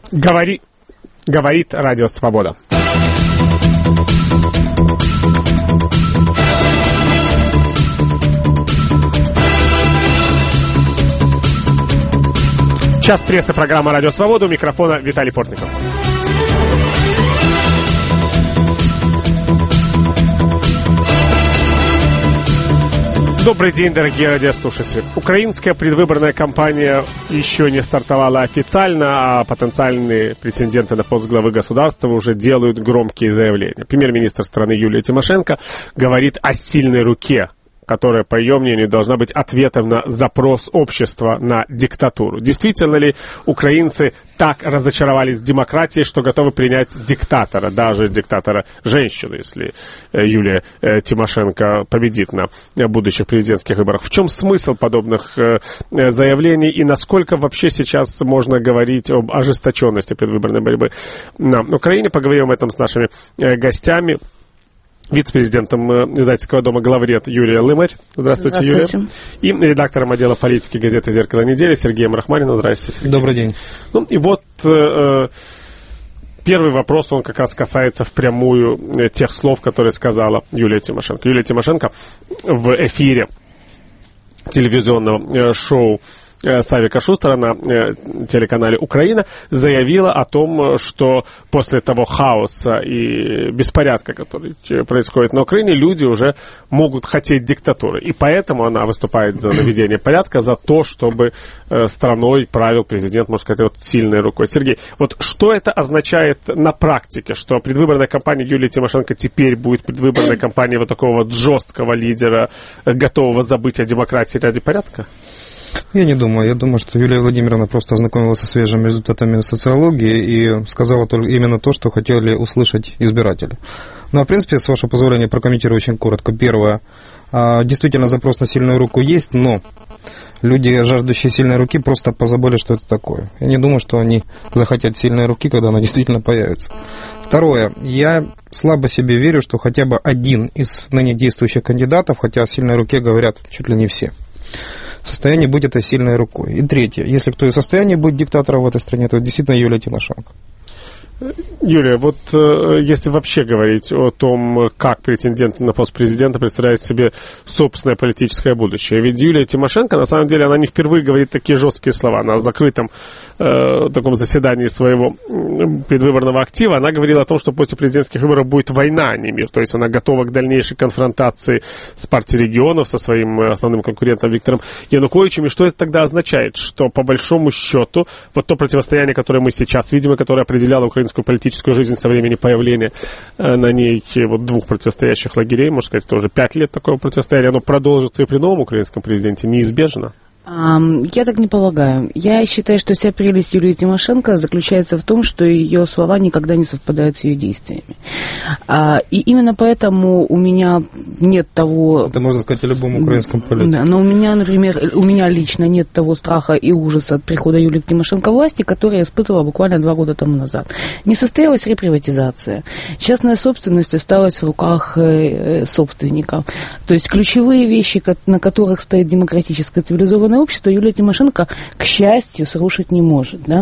Говорит Радио Свобода. Час прессы, программа «Радио Свобода». У микрофона Виталий Портников. Добрый день, дорогие радиослушатели. Украинская предвыборная кампания еще не стартовала официально, а потенциальные претенденты на пост главы государства уже делают громкие заявления. Премьер-министр страны Юлия Тимошенко говорит о сильной руке, которая, по ее мнению, должна быть ответом на запрос общества на диктатуру. Действительно ли украинцы так разочаровались в демократии, что готовы принять диктатора, даже диктатора-женщину, если Юлия Тимошенко победит на будущих президентских выборах? В чем смысл подобных заявлений и насколько вообще сейчас можно говорить об ожесточенности предвыборной борьбы на Украине? Поговорим об этом с нашими гостями. Вице-президентом издательского дома «Главред» Юлия Лымарь. Здравствуйте, Юлия. И редактором отдела политики газеты «Зеркало недели» Сергеем Рахманиным. Здравствуйте, Сергей. Добрый день. Ну и вот первый вопрос, он как раз касается впрямую тех слов, которые сказала Юлия Тимошенко. Юлия Тимошенко в эфире телевизионного шоу Савика Шустера на телеканале «Украина» заявила о том, что после того хаоса и беспорядка, который происходит на Украине, люди уже могут хотеть диктатуры. И поэтому она выступает за наведение порядка, за то, чтобы страной правил президент, можно сказать, вот сильной рукой. Сергей, вот что это означает на практике, что предвыборная кампания Юлии Тимошенко теперь будет предвыборной кампанией вот такого вот жесткого лидера, готового забыть о демократии ради порядка? Я не думаю. Я думаю, что Юлия Владимировна просто ознакомилась со свежими результатами социологии и сказала именно то, что хотели услышать избиратели. Ну, а в принципе, с вашего позволения, прокомментирую очень коротко. Первое. Действительно, запрос на сильную руку есть, но люди, жаждущие сильной руки, просто позабыли, что это такое. Я не думаю, что они захотят сильной руки, когда она действительно появится. Второе. Я слабо себе верю, что хотя бы один из ныне действующих кандидатов, хотя о сильной руке говорят чуть ли не все, в состоянии быть этой сильной рукой. И третье. Если кто и в состоянии быть диктатором в этой стране, то это действительно Юлия Тимошенко. Юлия, вот если вообще говорить о том, как претендент на пост президента представляет себе собственное политическое будущее, ведь Юлия Тимошенко, на самом деле, она не впервые говорит такие жесткие слова. На закрытом таком заседании своего предвыборного актива она говорила о том, что после президентских выборов будет война, а не мир. То есть она готова к дальнейшей конфронтации с партией регионов, со своим основным конкурентом Виктором Януковичем. И что это тогда означает? Что по большому счету вот то противостояние, которое мы сейчас видим, и которое определяло украинскую политическую жизнь со времени появления на ней вот двух противостоящих лагерей, можно сказать, тоже 5 лет такого противостояния, оно продолжится и при новом украинском президенте, неизбежно? Я так не полагаю. Я считаю, что вся прелесть Юлии Тимошенко заключается в том, что ее слова никогда не совпадают с ее действиями. И именно поэтому у меня нет того... Это можно сказать о любом украинском политике. Да, но у меня, например, у меня лично нет того страха и ужаса от прихода Юлии Тимошенко к власти, который я испытывала буквально 2 года тому назад. Не состоялась реприватизация. Частная собственность осталась в руках собственников. То есть ключевые вещи, на которых стоит демократическое цивилизованное общество, Юлия Тимошенко, к счастью, срушить не может. Да?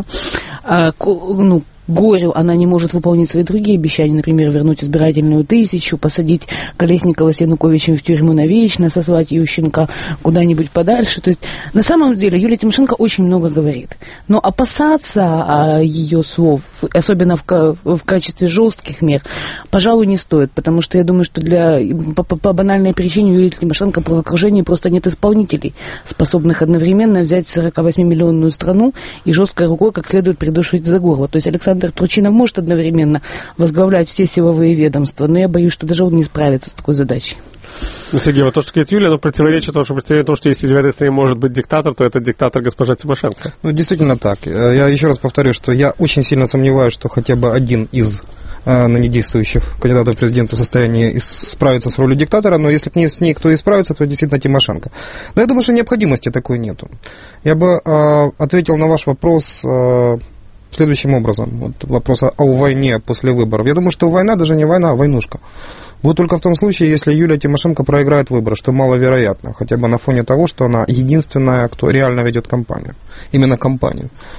Горю она не может выполнить свои другие обещания, например, вернуть избирательную 1000, посадить Колесникова с Януковичем в тюрьму навечно, сослать Ющенко куда-нибудь подальше. То есть, на самом деле, Юлия Тимошенко очень много говорит. Но опасаться ее слов, особенно в качестве жестких мер, пожалуй, не стоит, потому что я думаю, что по банальной причине Юлии Тимошенко в окружении просто нет исполнителей, способных одновременно взять 48-миллионную страну и жесткой рукой как следует придушить за горло. То есть Александр Турчинов может одновременно возглавлять все силовые ведомства, но я боюсь, что даже он не справится с такой задачей. Ну, Сергей, вот то, что говорит Юлия, противоречит тому, что если в этой стране может быть диктатор, то это диктатор госпожа Тимошенко. Ну, действительно так. Я еще раз повторю, что я очень сильно сомневаюсь, что хотя бы один из ныне действующих кандидатов в президенты в состоянии справиться с ролью диктатора, но если с ней кто и справится, то действительно Тимошенко. Но я думаю, что необходимости такой нету. Я бы ответил на ваш вопрос следующим образом. Вот вопрос о войне после выборов. Я думаю, что война даже не война, а войнушка. Будет только в том случае, если Юлия Тимошенко проиграет выборы, что маловероятно, хотя бы на фоне того, что она единственная, кто реально ведет кампанию. Именно кампанию.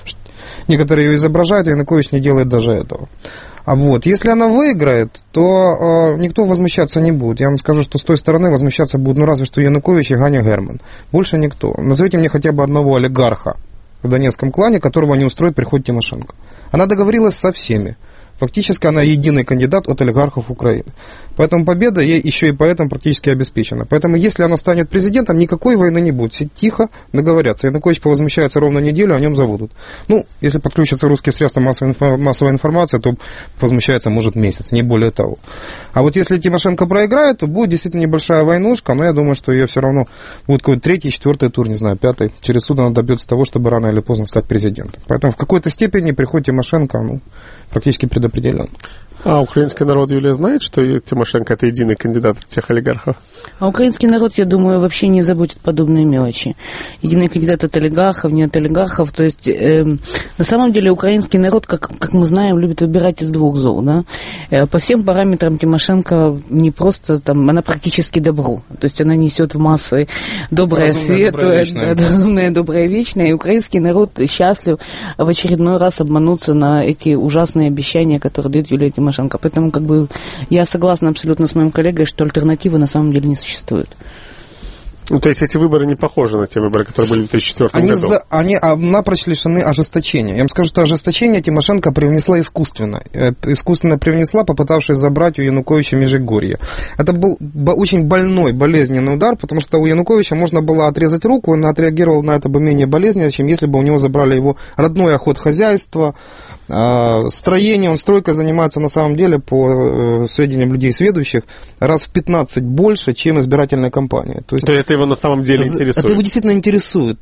некоторые ее изображают, а Янукович не делает даже этого. А вот, если она выиграет, то никто возмущаться не будет. Я вам скажу, что с той стороны возмущаться будут, разве что Янукович и Ганя Герман. Больше никто. Назовите мне хотя бы одного олигарха в донецком клане, которого не устроит приход Тимошенко. Она договорилась со всеми. Фактически она единый кандидат от олигархов Украины. Поэтому победа ей еще и поэтому практически обеспечена. Поэтому если она станет президентом, никакой войны не будет. Все тихо договорятся. Янукович повозмущается ровно неделю, о нем забудут. Ну, если подключатся русские средства массовой информации, то возмущается, может, месяц, не более того. А вот если Тимошенко проиграет, то будет действительно небольшая войнушка, но я думаю, что ее все равно будет какой-то третий, четвертый тур, не знаю, пятый. Через суд она добьется того, чтобы рано или поздно стать президентом. Поэтому в какой-то степени приход Тимошенко, практически предопределен. А украинский народ, Юлия, знает, что Тимошенко – это единый кандидат от всех олигархов? А украинский народ, я думаю, вообще не заботит подобные мелочи. Единый кандидат от олигархов, не от олигархов. То есть, на самом деле, украинский народ, как мы знаем, любит выбирать из двух зол. Да? По всем параметрам Тимошенко не просто, она практически добро. То есть, она несет в массы доброе, светлое, разумное, доброе, вечное. И украинский народ счастлив в очередной раз обмануться на эти ужасные обещания, которые дает Юлия Тимошенко. Поэтому я согласна абсолютно с моим коллегой, что альтернативы на самом деле не существует. То есть эти выборы не похожи на те выборы, которые были в 2004 году? Они напрочь лишены ожесточения. Я вам скажу, что ожесточение Тимошенко привнесла искусственно. Искусственно привнесла, попытавшись забрать у Януковича Межигорье. Это был очень больной, болезненный удар, потому что у Януковича можно было отрезать руку, он отреагировал на это бы менее болезненно, чем если бы у него забрали его родной охотхозяйство, строение. Он стройкой занимается на самом деле, по сведениям людей сведущих, раз в 15 больше, чем избирательная кампания. То есть это его на самом деле интересует? Это его действительно интересует.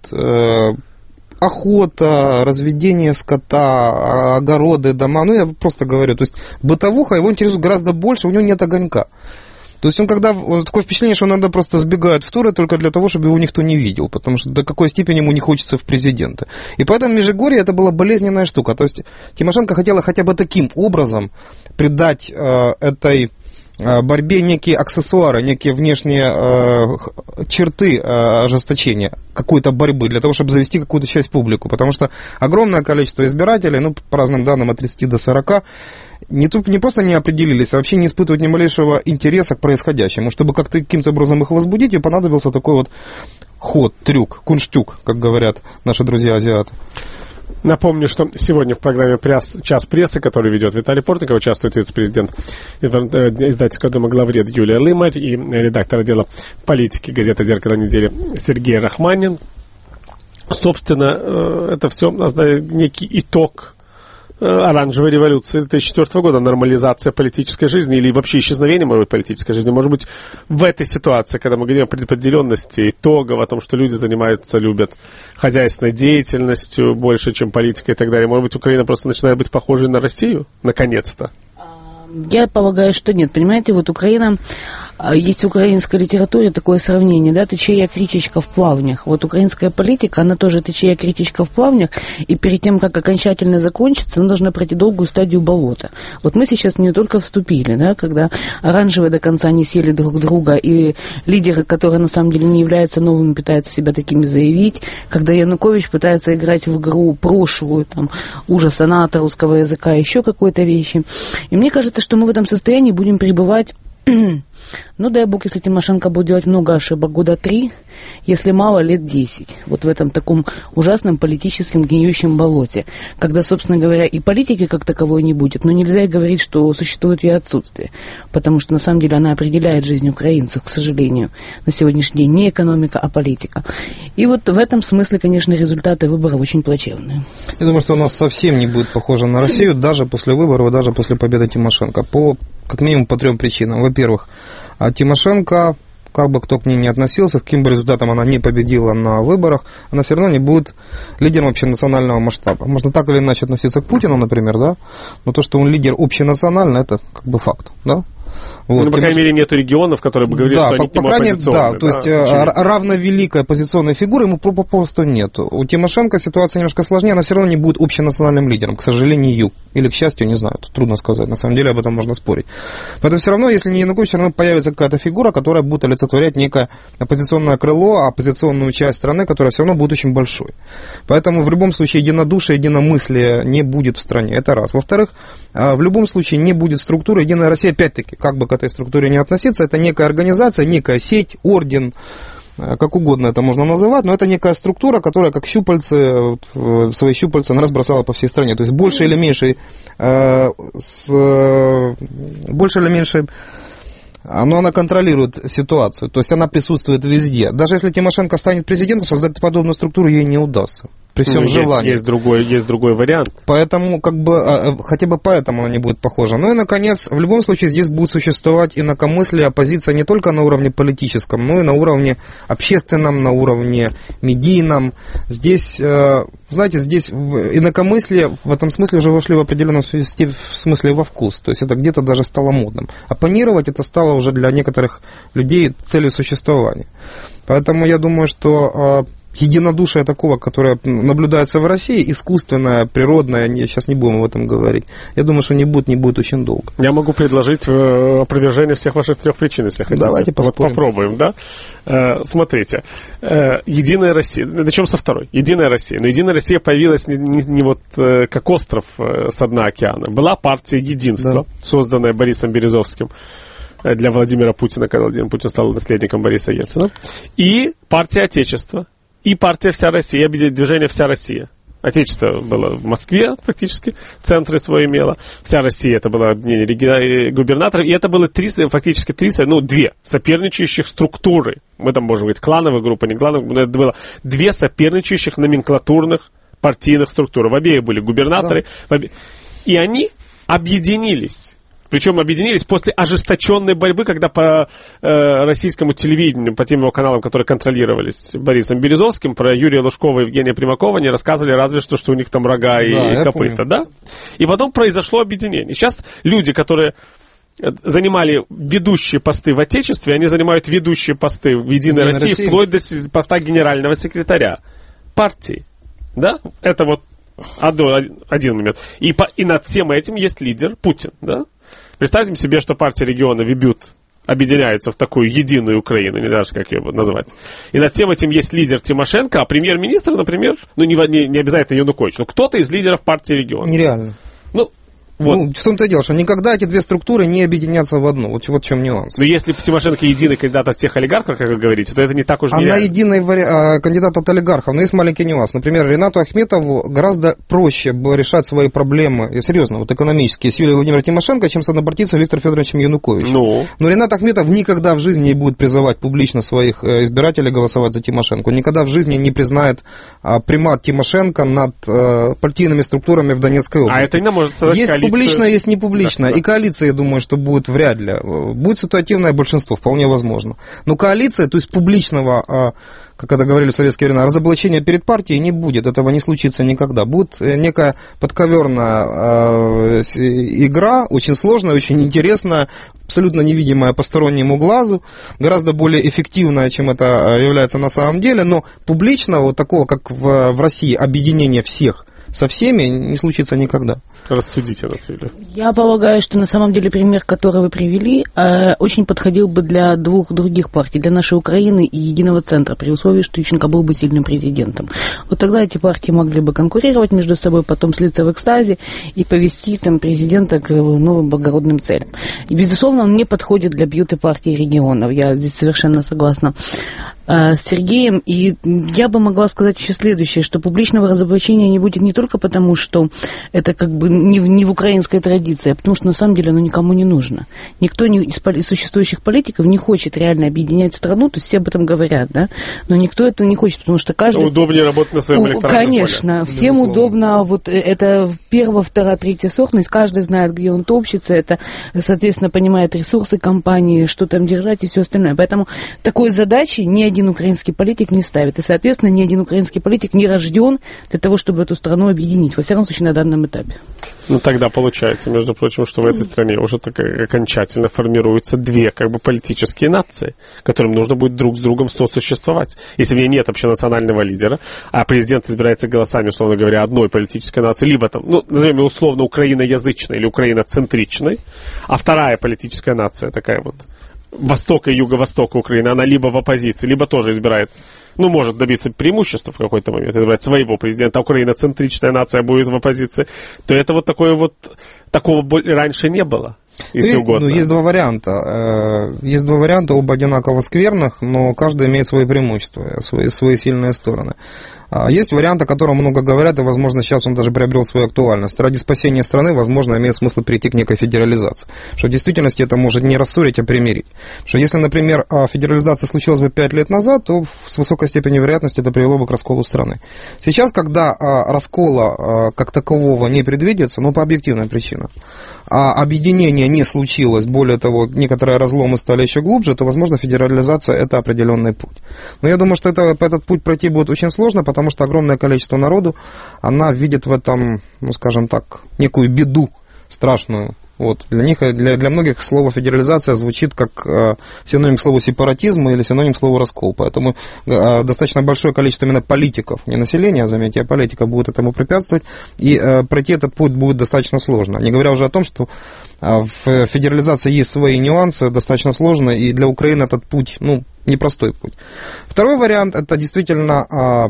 Охота, разведение скота, огороды, дома. Я просто говорю, то есть бытовуха его интересует гораздо больше, у него нет огонька. То есть такое впечатление, что он иногда просто сбегает в туры только для того, чтобы его никто не видел, потому что до какой степени ему не хочется в президенты. И поэтому Межигорье это была болезненная штука. То есть Тимошенко хотела хотя бы таким образом придать этой борьбе некие аксессуары, некие внешние черты ожесточения какой-то борьбы, для того, чтобы завести какую-то часть публику. Потому что огромное количество избирателей, по разным данным от 30 до 40, не просто не определились, а вообще не испытывают ни малейшего интереса к происходящему. Чтобы как-то каким-то образом их возбудить, и понадобился такой вот ход, трюк, кунштюк, как говорят наши друзья-азиаты. Напомню, что сегодня в программе «Час прессы», которую ведет Виталий Портников, участвует вице-президент издательского дома «Главред» Юлия Лымарь и редактор отдела политики газеты «Зеркало недели» Сергей Рахманин. Собственно, это все некий итог оранжевой революции 2004 года, нормализация политической жизни или вообще исчезновение, может быть, политической жизни. Может быть, в этой ситуации, когда мы говорим о предопределенности, итогов, о том, что люди любят хозяйственной деятельностью больше, чем политикой и так далее, может быть, Украина просто начинает быть похожей на Россию, наконец-то? Я полагаю, что нет. Понимаете, Украина... Есть в украинской литературе такое сравнение, тычья кричечка в плавнях. Украинская политика, она тоже тычья кричечка в плавнях, и перед тем, как окончательно закончится, она должна пройти долгую стадию болота. Мы сейчас в нее только вступили, когда оранжевые до конца не съели друг друга, и лидеры, которые на самом деле не являются новыми, пытаются себя такими заявить, когда Янукович пытается играть в игру прошлую, ужаса НАТО, русского языка, еще какой-то вещи. И мне кажется, что мы в этом состоянии будем пребывать. Дай бог, если Тимошенко будет делать много ошибок, года 3, если мало, лет 10. В этом таком ужасном политическом гниющем болоте, когда, собственно говоря, и политики как таковой не будет, но нельзя и говорить, что существует ее отсутствие, потому что, на самом деле, она определяет жизнь украинцев, к сожалению, на сегодняшний день не экономика, а политика. И в этом смысле, конечно, результаты выборов очень плачевные. Я думаю, что у нас совсем не будет похоже на Россию, даже после выборов, даже после победы Тимошенко, как минимум по 3 причинам. Во-первых, Тимошенко, как бы кто к ней не относился, каким бы результатом она не победила на выборах, она все равно не будет лидером общенационального масштаба. Можно так или иначе относиться к Путину, например, но то, что он лидер общенациональный, это факт, Вот. Ну, по крайней мере, нету регионов, которые бы говорили, да, что они к нему оппозиционные. Да, то есть равновеликой оппозиционной фигуры ему попросту нет. У Тимошенко ситуация немножко сложнее, она все равно не будет общенациональным лидером, к сожалению. Или, к счастью, не знаю, трудно сказать. На самом деле об этом можно спорить. Поэтому все равно, если не Янукович, все равно появится какая-то фигура, которая будет олицетворять некое оппозиционное крыло, оппозиционную часть страны, которая все равно будет очень большой. Поэтому в любом случае единодушие, единомыслие не будет в стране. Это раз. Во-вторых, в любом случае не будет структуры Единая Россия, опять-таки, как бы к этой структуре не относиться, это некая организация, некая сеть, орден, как угодно это можно называть, но это некая структура, которая как щупальцы, свои щупальца она разбросала по всей стране. То есть больше или меньше, но она контролирует ситуацию, то есть она присутствует везде. Даже если Тимошенко станет президентом, создать подобную структуру ей не удастся. При всем желании. Есть другой вариант. Поэтому, хотя бы поэтому она не будет похожа. Ну и, наконец, в любом случае здесь будет существовать инакомыслие, оппозиция не только на уровне политическом, но и на уровне общественном, на уровне медийном. Здесь, знаете, здесь инакомыслие в этом смысле уже вошли в определенном смысле во вкус. То есть это где-то даже стало модным. Оппонировать это стало уже для некоторых людей целью существования. Поэтому я думаю, что единодушие такого, которое наблюдается в России, искусственное, природное, сейчас не будем об этом говорить, я думаю, что не будет очень долго. Я могу предложить опровержение всех ваших 3 причин, если хотите. Давайте поспорим. Попробуем, да? Смотрите, Единая Россия, начнем со второй. Единая Россия. Но Единая Россия появилась не вот как остров со дна океана. Была партия Единства, да, созданная Борисом Березовским для Владимира Путина, когда Владимир Путин стал наследником Бориса Ельцина. И партия Отечества. И партия «Вся Россия», движение «Вся Россия». Отечество было в Москве, фактически, центры свои имело. «Вся Россия» — это было объединение губернаторов. И это было две соперничающих структуры. Мы там, может быть, клановая группа, не клановая, но это было 2 соперничающих номенклатурных партийных структуры. В обеих были губернаторы. Да. И они объединились. Причем объединились после ожесточенной борьбы, когда по российскому телевидению, по тем его каналам, которые контролировались Борисом Березовским, про Юрия Лужкова и Евгения Примакова не рассказывали разве что у них там рога и копыта, да? И потом произошло объединение. Сейчас люди, которые занимали ведущие посты в Отечестве, они занимают ведущие посты в Единой России, вплоть до поста генерального секретаря партии, да? Это вот один момент. И над всем этим есть лидер Путин, да? Представьте себе, что партия региона Вибют объединяется в такую единую Украину, не даже как ее назвать. И над всем этим есть лидер Тимошенко, а премьер-министр, например, не обязательно Янукович, но кто-то из лидеров партии региона. Нереально. Вот. В том-то и дело, что никогда эти 2 структуры не объединятся в одну. Вот в чем нюанс. Но если Тимошенко единый кандидат от всех олигархов, как вы говорите, то это не так уж нереально. Она единый кандидат от олигархов, но есть маленький нюанс. Например, Ринату Ахметову гораздо проще решать свои проблемы, серьезно, вот экономические, с Юлией Владимировной Тимошенко, чем с однопартийцем Виктором Федоровичем Януковичем. Но Ринат Ахметов никогда в жизни не будет призывать публично своих избирателей голосовать за Тимошенко. Никогда в жизни не признает примат Тимошенко над партийными структурами в Донецкой области. А это не может создать есть коалицию. Публично, есть не публично. Да. И коалиция, я думаю, что будет вряд ли. Будет ситуативное большинство, вполне возможно. Но коалиция, то есть публичного, как это говорили в советские времена, разоблачения перед партией не будет. Этого не случится никогда. Будет некая подковерная игра, очень сложная, очень интересная, абсолютно невидимая постороннему глазу, гораздо более эффективная, чем это является на самом деле. Но публичного, такого, как в России, объединения всех со всеми не случится никогда. Рассудите нас, Юля. Я полагаю, что на самом деле пример, который вы привели, очень подходил бы для 2 других партий, для нашей Украины и Единого центра, при условии, что Ющенко был бы сильным президентом. Вот тогда эти партии могли бы конкурировать между собой, потом слиться в экстазе и повести там президента к новым благородным целям. И, безусловно, он не подходит для бьюти-партии регионов. Я здесь совершенно согласна с Сергеем. И я бы могла сказать еще следующее, что публичного разоблачения не будет не только потому, что это как бы не в украинской традиции, а потому что на самом деле оно никому не нужно. Никто из существующих политиков не хочет реально объединять страну, то есть все об этом говорят, да, но никто этого не хочет, потому что каждый... Удобнее работать на своем электоральном поле. Конечно, всем удобно, вот это 1, 2, 3 сортность, каждый знает, где он топчется, это, соответственно, понимает ресурсы компании, что там держать и все остальное. Поэтому такой задачи ни один украинский политик не ставит, и, соответственно, ни один украинский политик не рожден для того, чтобы эту страну объединить, во всяком случае, на данном этапе. Ну, тогда получается, между прочим, что в этой стране уже так окончательно формируются две как бы политические нации, которым нужно будет друг с другом сосуществовать. Если в ней нет общенационального лидера, а президент избирается голосами, условно говоря, одной политической нации, либо там, ну, назовем ее условно украиноязычной или украиноцентричной, а вторая политическая нация такая вот востока и юго-востока Украины, она либо в оппозиции, либо тоже избирает, ну, может добиться преимущества в какой-то момент, избрать своего президента, а украиноцентричная нация будет в оппозиции, то это вот такое вот, такого раньше не было, если угодно. Ну, есть два варианта. Есть два варианта, оба одинаково скверных, но каждый имеет свои преимущества, свои сильные стороны. Есть вариант, о котором много говорят, и, возможно, сейчас он даже приобрел свою актуальность. Ради спасения страны, возможно, имеет смысл перейти к некой федерализации. Что в действительности это может не рассорить, а примирить. Что если, например, федерализация случилась бы 5 лет назад, то с высокой степенью вероятности это привело бы к расколу страны. Сейчас, когда раскола как такового не предвидится, но по объективным причинам, а объединение не случилось, более того, некоторые разломы стали еще глубже, то, возможно, федерализация – это определенный путь. Но я думаю, что этот путь пройти будет очень сложно, потому что огромное количество народу, она видит в этом, ну, скажем так, некую беду страшную. Вот. Для них, для многих слово федерализация звучит как синоним к слову сепаратизм или синоним к слову раскол. Поэтому достаточно большое количество именно политиков, не населения, заметьте, а политиков будет этому препятствовать, и пройти этот путь будет достаточно сложно. Не говоря уже о том, что в федерализации есть свои нюансы, достаточно сложно, и для Украины этот путь, ну, непростой путь. Второй вариант, это действительно...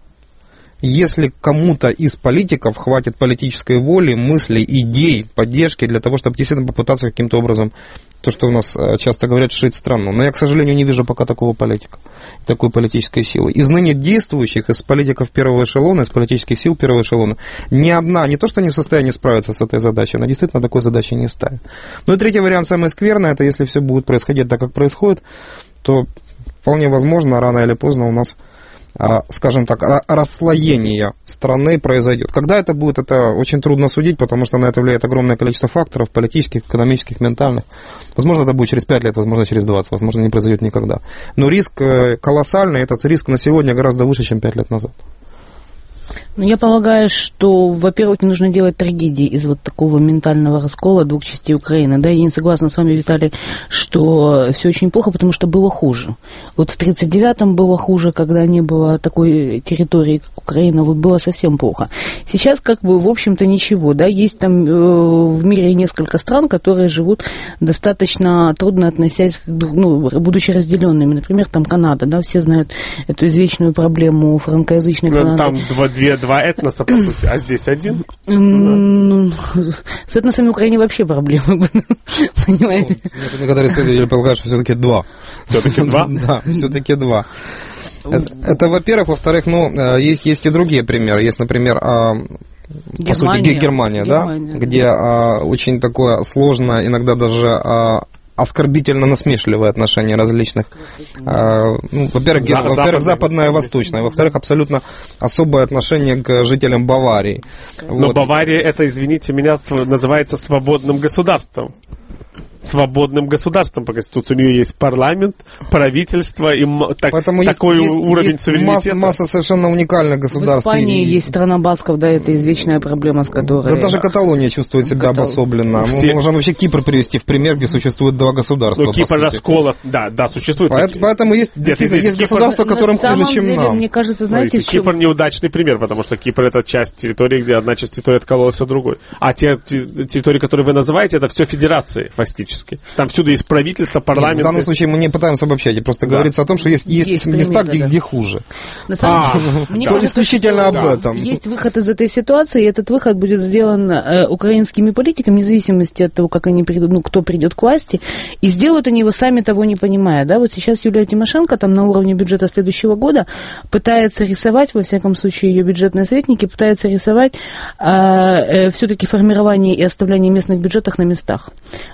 Если кому-то из политиков хватит политической воли, мыслей, идей, поддержки для того, чтобы действительно попытаться каким-то образом, то, что у нас часто говорят, шить страну. Но я, к сожалению, не вижу пока такого политика, такой политической силы. Из ныне действующих, из политиков первого эшелона, из политических сил первого эшелона, ни одна, не то, что не в состоянии справиться с этой задачей, она действительно такой задачи не ставит. Ну и третий вариант, самый скверный, это если все будет происходить так, как происходит, то вполне возможно, рано или поздно у нас, скажем так, расслоение страны произойдет. Когда это будет, это очень трудно судить, потому что на это влияет огромное количество факторов, политических, экономических, ментальных. Возможно, это будет через 5 лет, возможно, через 20, возможно, не произойдет никогда. Но риск колоссальный, этот риск на сегодня гораздо выше, чем 5 лет назад. Ну, я полагаю, что, во-первых, не нужно делать трагедии из вот такого ментального раскола двух частей Украины. Да, я не согласна с вами, Виталий, что все очень плохо, потому что было хуже. Вот в 1939-м было хуже, когда не было такой территории, как Украина, вот было совсем плохо. Сейчас, как бы, в общем-то, ничего, да, есть там в мире несколько стран, которые живут достаточно трудно относясь, ну, будучи разделенными. Например, там Канада, да, все знают эту извечную проблему франкоязычной Канады. Там два этноса, по сути, а здесь один? Ну, с этносами в Украине вообще проблемы, понимаете? Некоторые исследователи полагают, что все-таки два. Все-таки два? Да, все-таки два. Это, во-первых. Во-вторых, ну, есть и другие примеры. Есть, например, по сути, Германия, да, где очень такое сложное, иногда даже оскорбительно насмешливое отношение различных, ну, во-первых, западное и восточное, во-вторых, абсолютно особое отношение к жителям Баварии. Но вот. Бавария, это, извините меня, называется свободным государством. Свободным государством по Конституции. У нее есть парламент, правительство и такой уровень суверенитета. Масса совершенно уникальных государств. В Испании есть страна басков, да, это извечная проблема, с которой... Да даже Каталония чувствует себя обособленно. Мы можем вообще Кипр привести в пример, где существует два государства. Но Кипр расколот, да, существует. Поэтому есть государства, которым хуже, чем нам. Мне кажется, знаете, Кипр неудачный пример, потому что Кипр — это часть территории, где одна часть территории откололась от другой. А те территории, которые вы называете, это все федерации, фактически. Там всюду есть правительство, парламент. В данном случае мы не пытаемся обобщать, просто говорится о том, что есть места, где хуже. На самом деле, мне кажется, исключительно об этом. Есть выход из этой ситуации, и этот выход будет сделан украинскими политиками, вне зависимости от того, как они придут, ну, кто придет к власти, и сделают они его сами, того не понимая. Да? Вот сейчас Юлия Тимошенко там на уровне бюджета следующего года пытается рисовать, во всяком случае ее бюджетные советники пытаются рисовать все-таки формирование и оставление местных бюджетов на местах. Вот если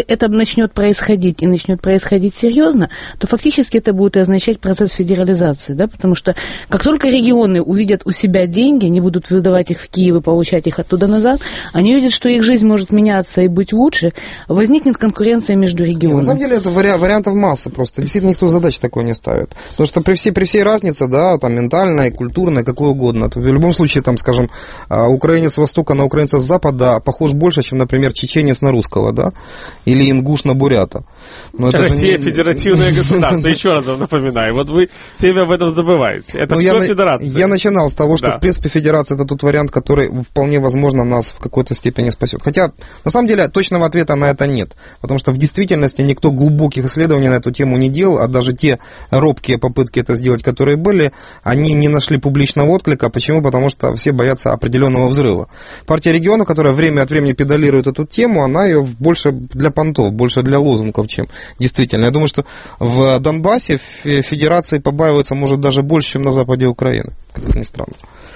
если это начнет происходить и начнет происходить серьезно, то фактически это будет означать процесс федерализации, да, потому что как только регионы увидят у себя деньги, они будут выдавать их в Киев и получать их оттуда назад, они увидят, что их жизнь может меняться и быть лучше, возникнет конкуренция между регионами. На самом деле это вариантов масса просто. Действительно, никто задачи такой не ставит. Потому что при всей разнице, да, там ментальной, культурной, какой угодно, то в любом случае, там, скажем, украинец с востока на украинца с запада похож больше, чем, например, чеченец на русского, да, или ингуш на бурята. Но Россия федеративное государство, еще раз вам напоминаю. Вот вы все об этом забываете. Это все федерация. Я начинал с того, что, в принципе, федерация это тот вариант, который вполне возможно нас в какой-то степени спасет. Хотя, на самом деле, точного ответа на это нет. Потому что в действительности никто глубоких исследований на эту тему не делал, а даже те робкие попытки это сделать, которые были, они не нашли публичного отклика. Почему? Потому что все боятся определенного взрыва. Партия регионов, которая время от времени педалирует эту тему, она ее больше для понтов, больше для лозунгов, чем действительно. Я думаю, что в Донбассе федерации побаиваются, может, даже больше, чем на западе Украины, как это ни странно.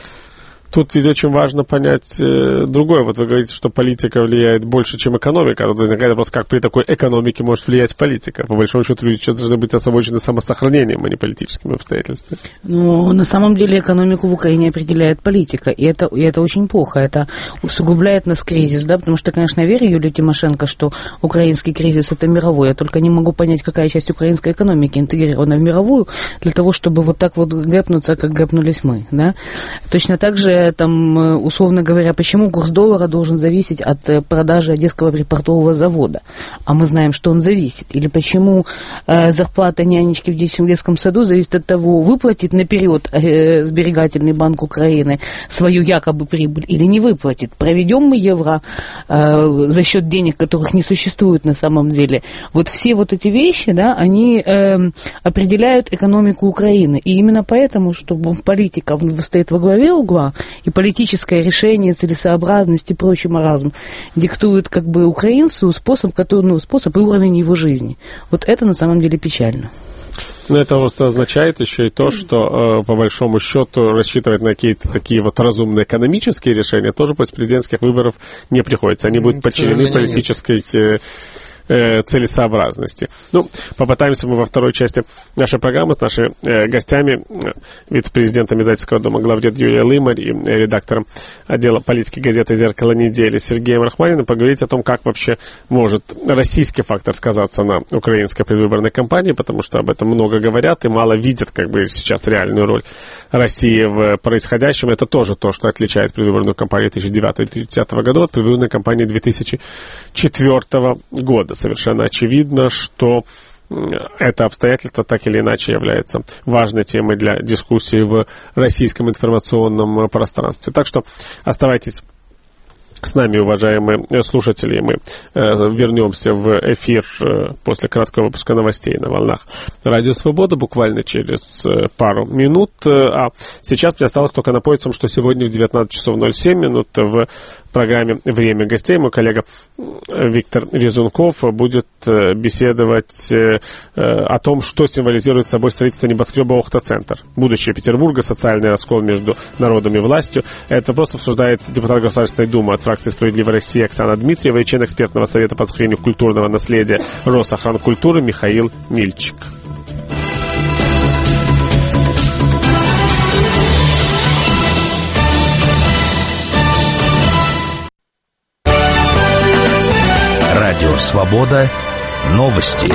Тут ведь очень важно понять другое. Вот вы говорите, что политика влияет больше, чем экономика. Тут возникает вопрос, как при такой экономике может влиять политика. По большому счету, люди должны быть озабочены самосохранением, а не политическими обстоятельствами. Ну, на самом деле, экономику в Украине определяет политика. И это очень плохо. Это усугубляет нас кризис, да, потому что, конечно, я верю Юлии Тимошенко, что украинский кризис – это мировой. Я только не могу понять, какая часть украинской экономики интегрирована в мировую для того, чтобы вот так вот гэпнуться, как гэпнулись мы, да. Точно так же там, условно говоря, почему курс доллара должен зависеть от продажи Одесского припортового завода, а мы знаем, что он зависит, или почему зарплата нянечки в детском саду зависит от того, выплатит наперед Сберегательный банк Украины свою якобы прибыль или не выплатит, проведем мы евро за счет денег, которых не существует на самом деле. Вот все вот эти вещи, да, они определяют экономику Украины, и именно поэтому, что политика стоит во главе угла, и политическое решение, целесообразность и прочий маразм диктуют как бы украинцу способ и уровень его жизни. Вот это на самом деле печально. Но это вот означает еще и то, что, по большому счету, рассчитывать на какие-то такие вот разумные экономические решения тоже после президентских выборов не приходится. Они будут подчинены политической целесообразности. Ну, попытаемся мы во второй части нашей программы с нашими гостями, вице-президентом издательского дома «Главред» Юлией Лымарь и редактором отдела политики газеты «Зеркало недели» Сергеем Рахманиным поговорить о том, как вообще может российский фактор сказаться на украинской предвыборной кампании, потому что об этом много говорят и мало видят как бы сейчас реальную роль России в происходящем. Это тоже то, что отличает предвыборную кампанию 2009-2010 года от предвыборной кампании 2004 года. Совершенно очевидно, что это обстоятельство так или иначе является важной темой для дискуссии в российском информационном пространстве. Так что оставайтесь с нами, уважаемые слушатели. Мы вернемся в эфир после краткого выпуска новостей на волнах Радио Свобода буквально через пару минут. А сейчас мне осталось только напомнить вам, что сегодня в 19 часов 07 минут в программе «Время гостей» мой коллега Виктор Резунков будет беседовать о том, что символизирует собой строительство небоскреба «Охта-центр». Будущее Петербурга, социальный раскол между народом и властью. Этот вопрос обсуждает депутат Государственной Думы от фракции «Справедливая Россия» Оксана Дмитриева и член экспертного совета по сохранению культурного наследия Росохранкультуры Михаил Мильчик. Радио «Свобода». Новости.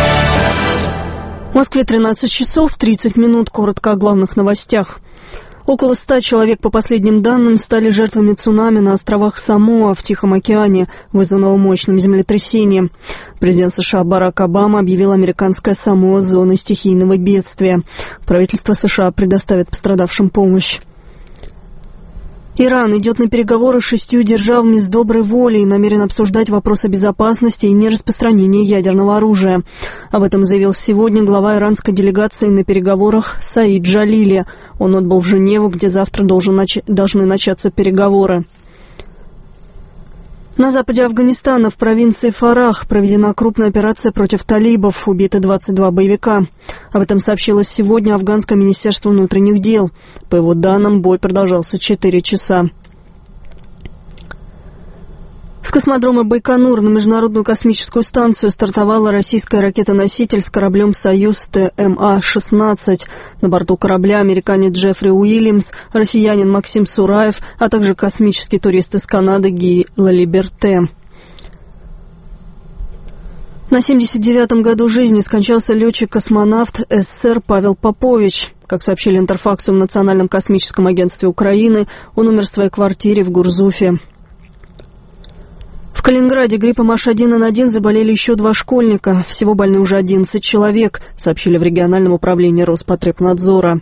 В Москве 13 часов 30 минут. Коротко о главных новостях. Около 100 человек, по последним данным, стали жертвами цунами на островах Самоа в Тихом океане, вызванного мощным землетрясением. Президент США Барак Обама объявил американское Самоа зоной стихийного бедствия. Правительство США предоставит пострадавшим помощь. Иран идет на переговоры с 6 державами с доброй волей и намерен обсуждать вопросы безопасности и нераспространения ядерного оружия. Об этом заявил сегодня глава иранской делегации на переговорах Саид Джалили. Он отбыл в Женеву, где завтра должны начаться переговоры. На западе Афганистана, в провинции Фарах, проведена крупная операция против талибов. Убиты 22 боевика. Об этом сообщилось сегодня Афганское министерство внутренних дел. По его данным, бой продолжался 4 часа. С космодрома Байконур на Международную космическую станцию стартовала российская ракета-носитель с кораблем «Союз» ТМА-16. На борту корабля американец Джеффри Уильямс, россиянин Максим Сураев, а также космический турист из Канады Ги Лалиберте. На 79-м году жизни скончался летчик-космонавт СССР Павел Попович. Как сообщили Интерфаксу в Национальном космическом агентстве Украины, он умер в своей квартире в Гурзуфе. В Калининграде гриппом H1N1 заболели еще 2 школьника. Всего больны уже 11 человек, сообщили в региональном управлении Роспотребнадзора.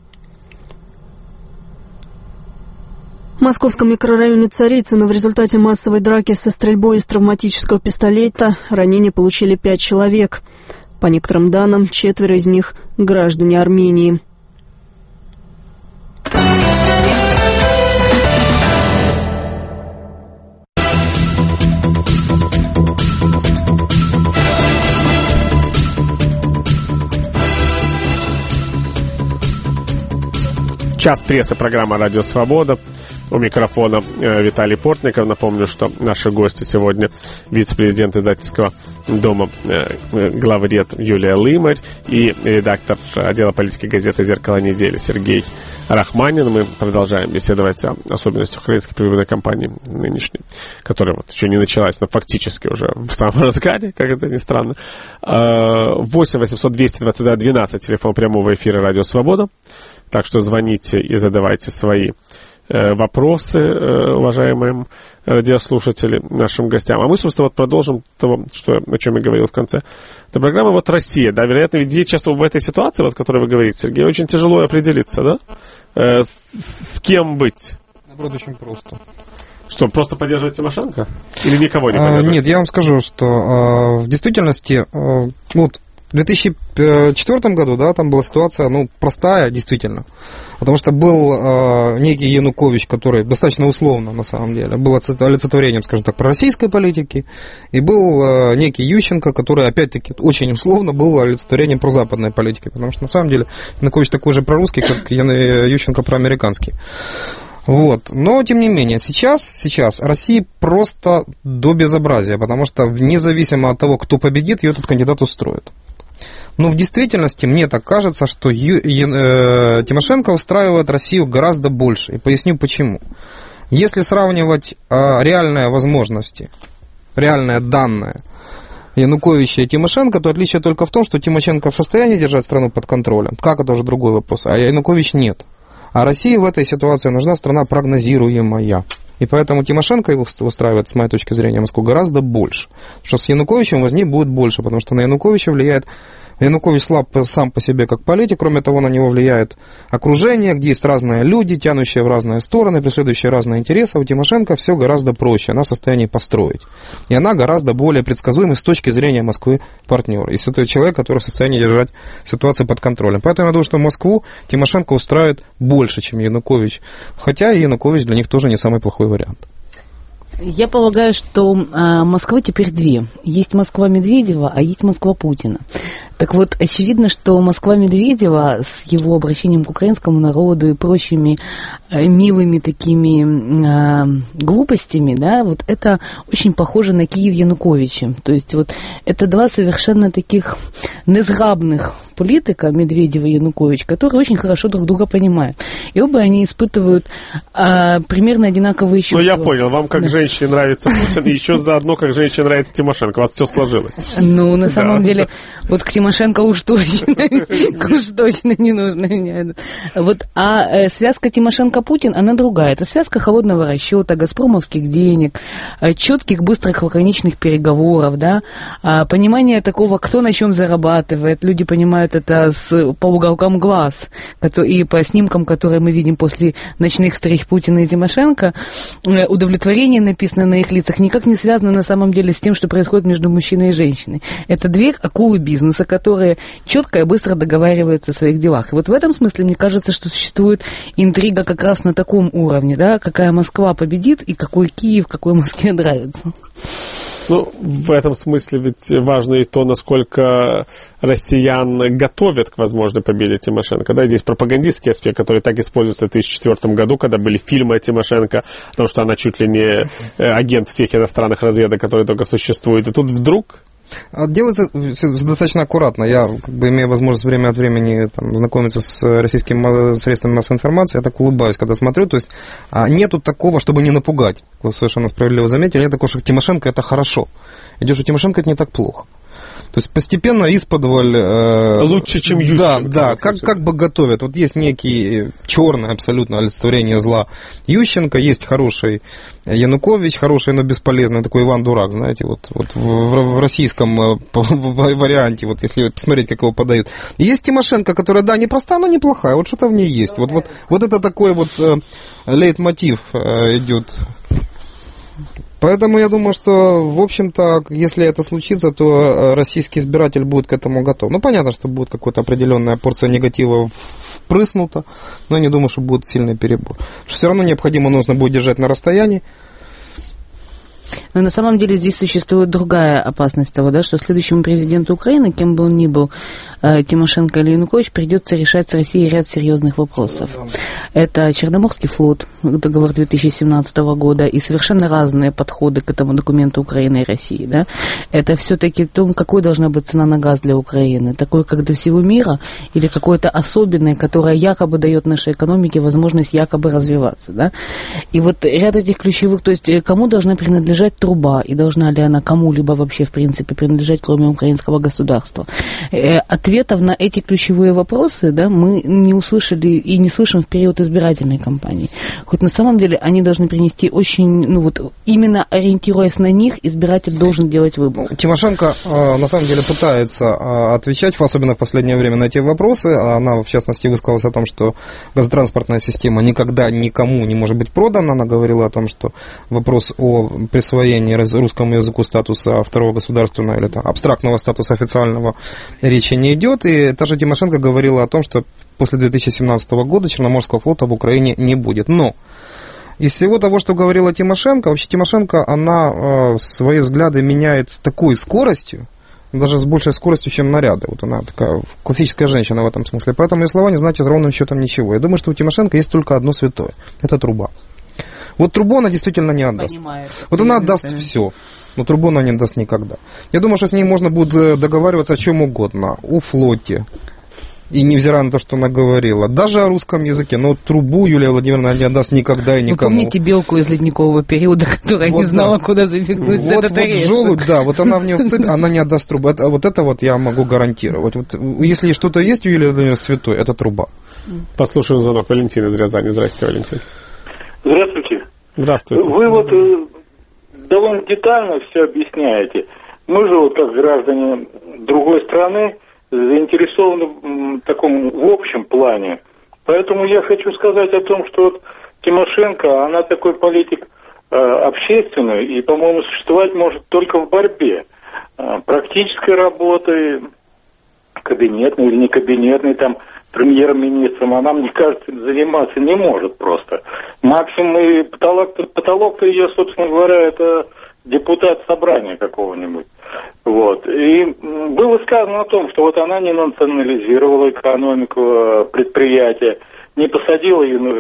В московском микрорайоне Царицыно в результате массовой драки со стрельбой из травматического пистолета ранения получили 5 человек. По некоторым данным, 4 из них – граждане Армении. Час прессы, программа «Радио Свобода». У микрофона Виталий Портников. Напомню, что наши гости сегодня вице-президент издательского дома, главред Юлия Лымарь и редактор отдела политики газеты «Зеркало недели» Сергей Рахманин. Мы продолжаем беседовать о особенностях украинской предвыборной кампании нынешней, которая вот еще не началась, но фактически уже в самом разгаре, как это ни странно. 8 800 222 12, телефон прямого эфира «Радио Свобода». Так что звоните и задавайте свои вопросы, уважаемые радиослушатели, нашим гостям. А мы, собственно, вот продолжим того, о чем я говорил в конце этой программы. Вот Россия, да, вероятно, ведь сейчас в этой ситуации, вот, о которой вы говорите, Сергей, очень тяжело определиться, да? С кем быть? Наоборот, очень просто. Что, просто поддерживать Тимошенко? Или никого не поддерживать? Нет, я вам скажу, что в действительности, вот, в 2004 году, да, там была ситуация, простая, действительно. Потому что был некий Янукович, который достаточно условно, на самом деле, был олицетворением, скажем так, пророссийской политики, и был некий Ющенко, который, опять-таки, очень условно был олицетворением прозападной политики, потому что, на самом деле, Янукович такой же прорусский, как Ющенко проамериканский. Вот. Но, тем не менее, сейчас России просто до безобразия, потому что, независимо от того, кто победит, ее этот кандидат устроит. Но в действительности мне так кажется, что Тимошенко устраивает Россию гораздо больше. И поясню почему. Если сравнивать реальные возможности, реальные данные Януковича и Тимошенко, то отличие только в том, что Тимошенко в состоянии держать страну под контролем. Как, это уже другой вопрос. А Янукович нет. А России в этой ситуации нужна страна прогнозируемая. И поэтому Тимошенко его устраивает, с моей точки зрения, Москву гораздо больше. Потому что с Януковичем возни будет больше, потому что на Януковича влияет... Янукович слаб сам по себе как политик, кроме того, на него влияет окружение, где есть разные люди, тянущие в разные стороны, преследующие разные интересы. У Тимошенко все гораздо проще, она в состоянии построить. И она гораздо более предсказуемый с точки зрения Москвы партнер. И это человек, который в состоянии держать ситуацию под контролем. Поэтому я думаю, что Москву Тимошенко устраивает больше, чем Янукович. Хотя и Янукович для них тоже не самый плохой вариант. Я полагаю, что Москвы теперь 2. Есть Москва Медведева, а есть Москва Путина. Так вот, очевидно, что Москва Медведева с его обращением к украинскому народу и прочими милыми такими глупостями, да, вот это очень похоже на Киев Януковича. То есть вот это 2 совершенно таких незграбных политика, Медведева и Янукович, которые очень хорошо друг друга понимают. И оба они испытывают примерно одинаковые чувства. Ну, я понял, вам как женщине нравится Путин, и еще заодно как женщине нравится Тимошенко. У вас все сложилось. Ну, на самом деле, вот к Тимошенко уж точно не нужно меня. Вот, а связка Тимошенко-Путин, она другая. Это связка холодного расчета, газпромовских денег, четких, быстрых, лаконичных переговоров, да, понимание такого, кто на чем зарабатывает. Люди понимают это по уголкам глаз и по снимкам, которые мы видим после ночных встреч Путина и Тимошенко. Удовлетворение, написано на их лицах, никак не связано на самом деле с тем, что происходит между мужчиной и женщиной. Это 2 акулы бизнеса, которые четко и быстро договариваются о своих делах. И вот в этом смысле, мне кажется, что существует интрига как раз на таком уровне, да, какая Москва победит и какой Киев, какой Москве нравится. Ну, в этом смысле ведь важно и то, насколько россиян готовят к возможной победе Тимошенко. Да, здесь пропагандистский аспект, который так используется в 2004 году, когда были фильмы о Тимошенко, потому что она чуть ли не агент всех иностранных разведок, которые только существуют. И тут вдруг... Делается достаточно аккуратно. Я, имея возможность время от времени знакомиться с российскими средствами массовой информации, я так улыбаюсь, когда смотрю. То есть нету такого, чтобы не напугать. Вы совершенно справедливо заметили. Нет такого, что Тимошенко это хорошо. Идешь у Тимошенко, это не так плохо. То есть постепенно исподволь... Лучше, чем Ющенко. Да, как бы готовят. Вот есть некий черное абсолютно олицетворение зла Ющенко, есть хороший Янукович, хороший, но бесполезный, такой Иван Дурак, знаете, вот в российском варианте, вот если посмотреть, как его подают. И есть Тимошенко, которая, да, непростая, но неплохая, вот что-то в ней есть. Вот это такой вот лейтмотив идет. Поэтому я думаю, что, в общем-то, если это случится, то российский избиратель будет к этому готов. Ну, понятно, что будет какая-то определенная порция негатива впрыснута, но я не думаю, что будет сильный перебор. Что все равно нужно будет держать на расстоянии. Но на самом деле здесь существует другая опасность того, да, что следующему президенту Украины, кем бы он ни был, Тимошенко или Янукович, придется решать с Россией ряд серьезных вопросов. Это Черноморский флот, договор 2017 года, и совершенно разные подходы к этому документу Украины и России. Да? Это все-таки то, какой должна быть цена на газ для Украины. Такой, как для всего мира, или какое-то особенное, которое якобы дает нашей экономике возможность якобы развиваться. Да? И вот ряд этих ключевых, то есть кому должна принадлежать труба, и должна ли она кому-либо вообще в принципе принадлежать, кроме украинского государства. Ответов на эти ключевые вопросы, да, мы не услышали и не слышим в период избирательной кампании. Хоть на самом деле они должны принести очень, именно ориентируясь на них, избиратель должен делать выбор. Тимошенко на самом деле пытается отвечать, особенно в последнее время, на эти вопросы. Она, в частности, высказалась о том, что газотранспортная система никогда никому не может быть продана. Она говорила о том, что вопрос о присвоении русскому языку статуса второго государственного или абстрактного статуса официального речи не идет. И та же Тимошенко говорила о том, что после 2017 года Черноморского флота в Украине не будет. Но из всего того, что говорила Тимошенко, вообще Тимошенко, она свои взгляды меняет с такой скоростью, даже с большей скоростью, чем наряды. Вот она такая классическая женщина в этом смысле. Поэтому ее слова не значат ровным счетом ничего. Я думаю, что у Тимошенко есть только одно святое. Это труба. Вот трубу она действительно не отдаст. Вот она отдаст все, но трубу она не отдаст никогда. Я думаю, что с ней можно будет договариваться о чем угодно. О флоте. И невзирая на то, что она говорила. Даже о русском языке. Но трубу Юлия Владимировна не отдаст никогда и никому. Вы помните белку из ледникового периода, которая не знала, куда зафикнуть этот орешек? Желудь, да, вот она в нее вцепит, она не отдаст трубу. Вот это я могу гарантировать. Вот, если что-то есть у Юлии Владимировны святой, это труба. Послушаем звонок Валентина из Рязани. Здравствуйте, Валентин. Здравствуйте. Здравствуйте. Вы довольно детально все объясняете. Мы же как граждане другой страны заинтересованы в таком в общем плане. Поэтому я хочу сказать о том, что Тимошенко, она такой политик общественный и, по-моему, существовать может только в борьбе. Практической работы, кабинетной или не кабинетной, премьер-министром, она, мне кажется, заниматься не может просто. Максимум и потолок-то ее, собственно говоря, это депутат собрания какого-нибудь. Вот. И было сказано о том, что она не национализировала экономику предприятия, не посадила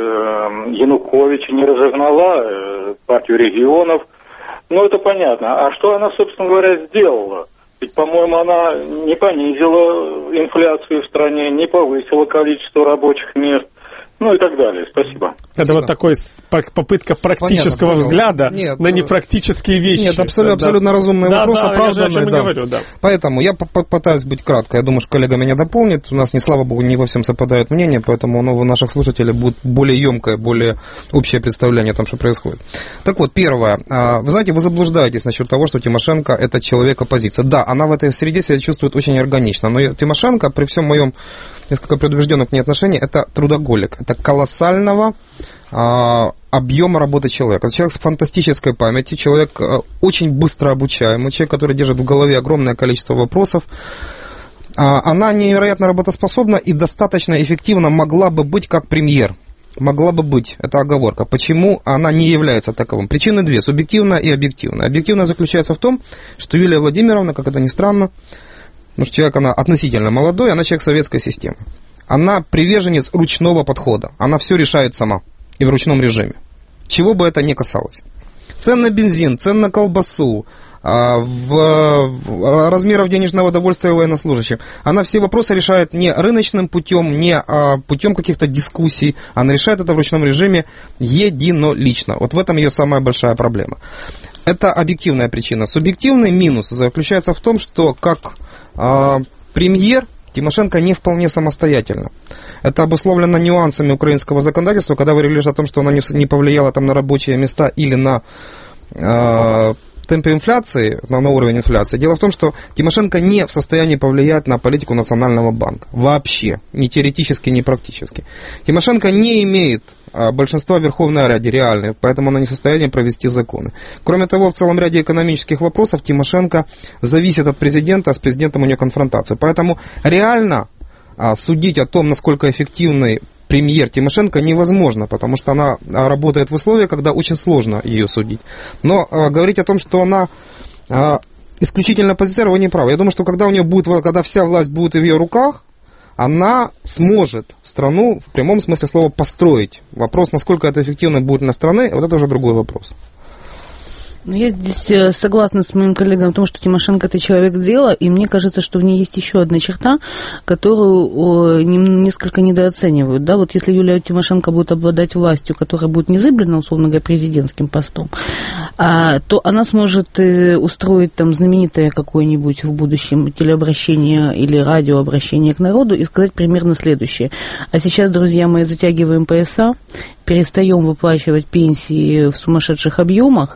Януковича, не разогнала партию регионов. Это понятно. А что она, собственно говоря, сделала? Ведь, по-моему, она не понизила инфляцию в стране, не повысила количество рабочих мест, и так далее. Спасибо. Это вот такой попытка практического взгляда на непрактические вещи. Нет, абсолютно разумный вопрос, оправданный. Говорю, да. Поэтому я попытаюсь быть кратко. Я думаю, что коллега меня дополнит. У нас, слава богу, не во всем совпадают мнения, поэтому у наших слушателей будет более емкое, более общее представление о том, что происходит. Так вот, первое. Вы знаете, вы заблуждаетесь насчет того, что Тимошенко – это человек оппозиции. Да, она в этой среде себя чувствует очень органично, но Тимошенко, при всем моем несколько предубежденном к ней отношении, это трудоголик. Это колоссального объема работы человека. Это человек с фантастической памятью, человек очень быстро обучаемый, человек, который держит в голове огромное количество вопросов. Она невероятно работоспособна и достаточно эффективно могла бы быть как премьер. могла бы быть, это оговорка. Почему она не является таковым? Причины две, субъективная и объективная. Объективная заключается в том, что Юлия Владимировна, как это ни странно, потому что человек, она относительно молодой, она человек советской системы. Она приверженец ручного подхода. Она все решает сама и в ручном режиме. Чего бы это ни касалось. Цен на бензин, цен на колбасу, размеров денежного довольствия военнослужащим. Она все вопросы решает не рыночным путем, не путем каких-то дискуссий. Она решает это в ручном режиме единолично. Вот в этом ее самая большая проблема. Это объективная причина. Субъективный минус заключается в том, что как премьер Тимошенко не вполне самостоятельна. Это обусловлено нюансами украинского законодательства, когда вы говорили о том, что она не повлияла там на рабочие места или на темпы инфляции, на уровень инфляции. Дело в том, что Тимошенко не в состоянии повлиять на политику Национального банка. Вообще. Ни теоретически, ни практически. Тимошенко не имеет большинства в Верховной Раде реальной, поэтому она не в состоянии провести законы. Кроме того, в целом ряде экономических вопросов Тимошенко зависит от президента, а с президентом у нее конфронтация. Поэтому реально судить о том, насколько эффективный премьер Тимошенко, невозможно, потому что она работает в условиях, когда очень сложно ее судить. Но говорить о том, что она исключительно оппозиционер, вы не правы. Я думаю, что когда у нее будет, когда вся власть будет в ее руках, она сможет страну в прямом смысле слова построить. Вопрос, насколько это эффективно будет для страны, вот это уже другой вопрос. Я здесь согласна с моим коллегой в том, что Тимошенко – это человек дела, и мне кажется, что в ней есть еще одна черта, которую несколько недооценивают. Да? Вот если Юлия Тимошенко будет обладать властью, которая будет незыблена, условно говоря, президентским постом, то она сможет устроить там знаменитое какое-нибудь в будущем телеобращение или радиообращение к народу и сказать примерно следующее. А сейчас, друзья мои, затягиваем пояса, перестаем выплачивать пенсии в сумасшедших объемах,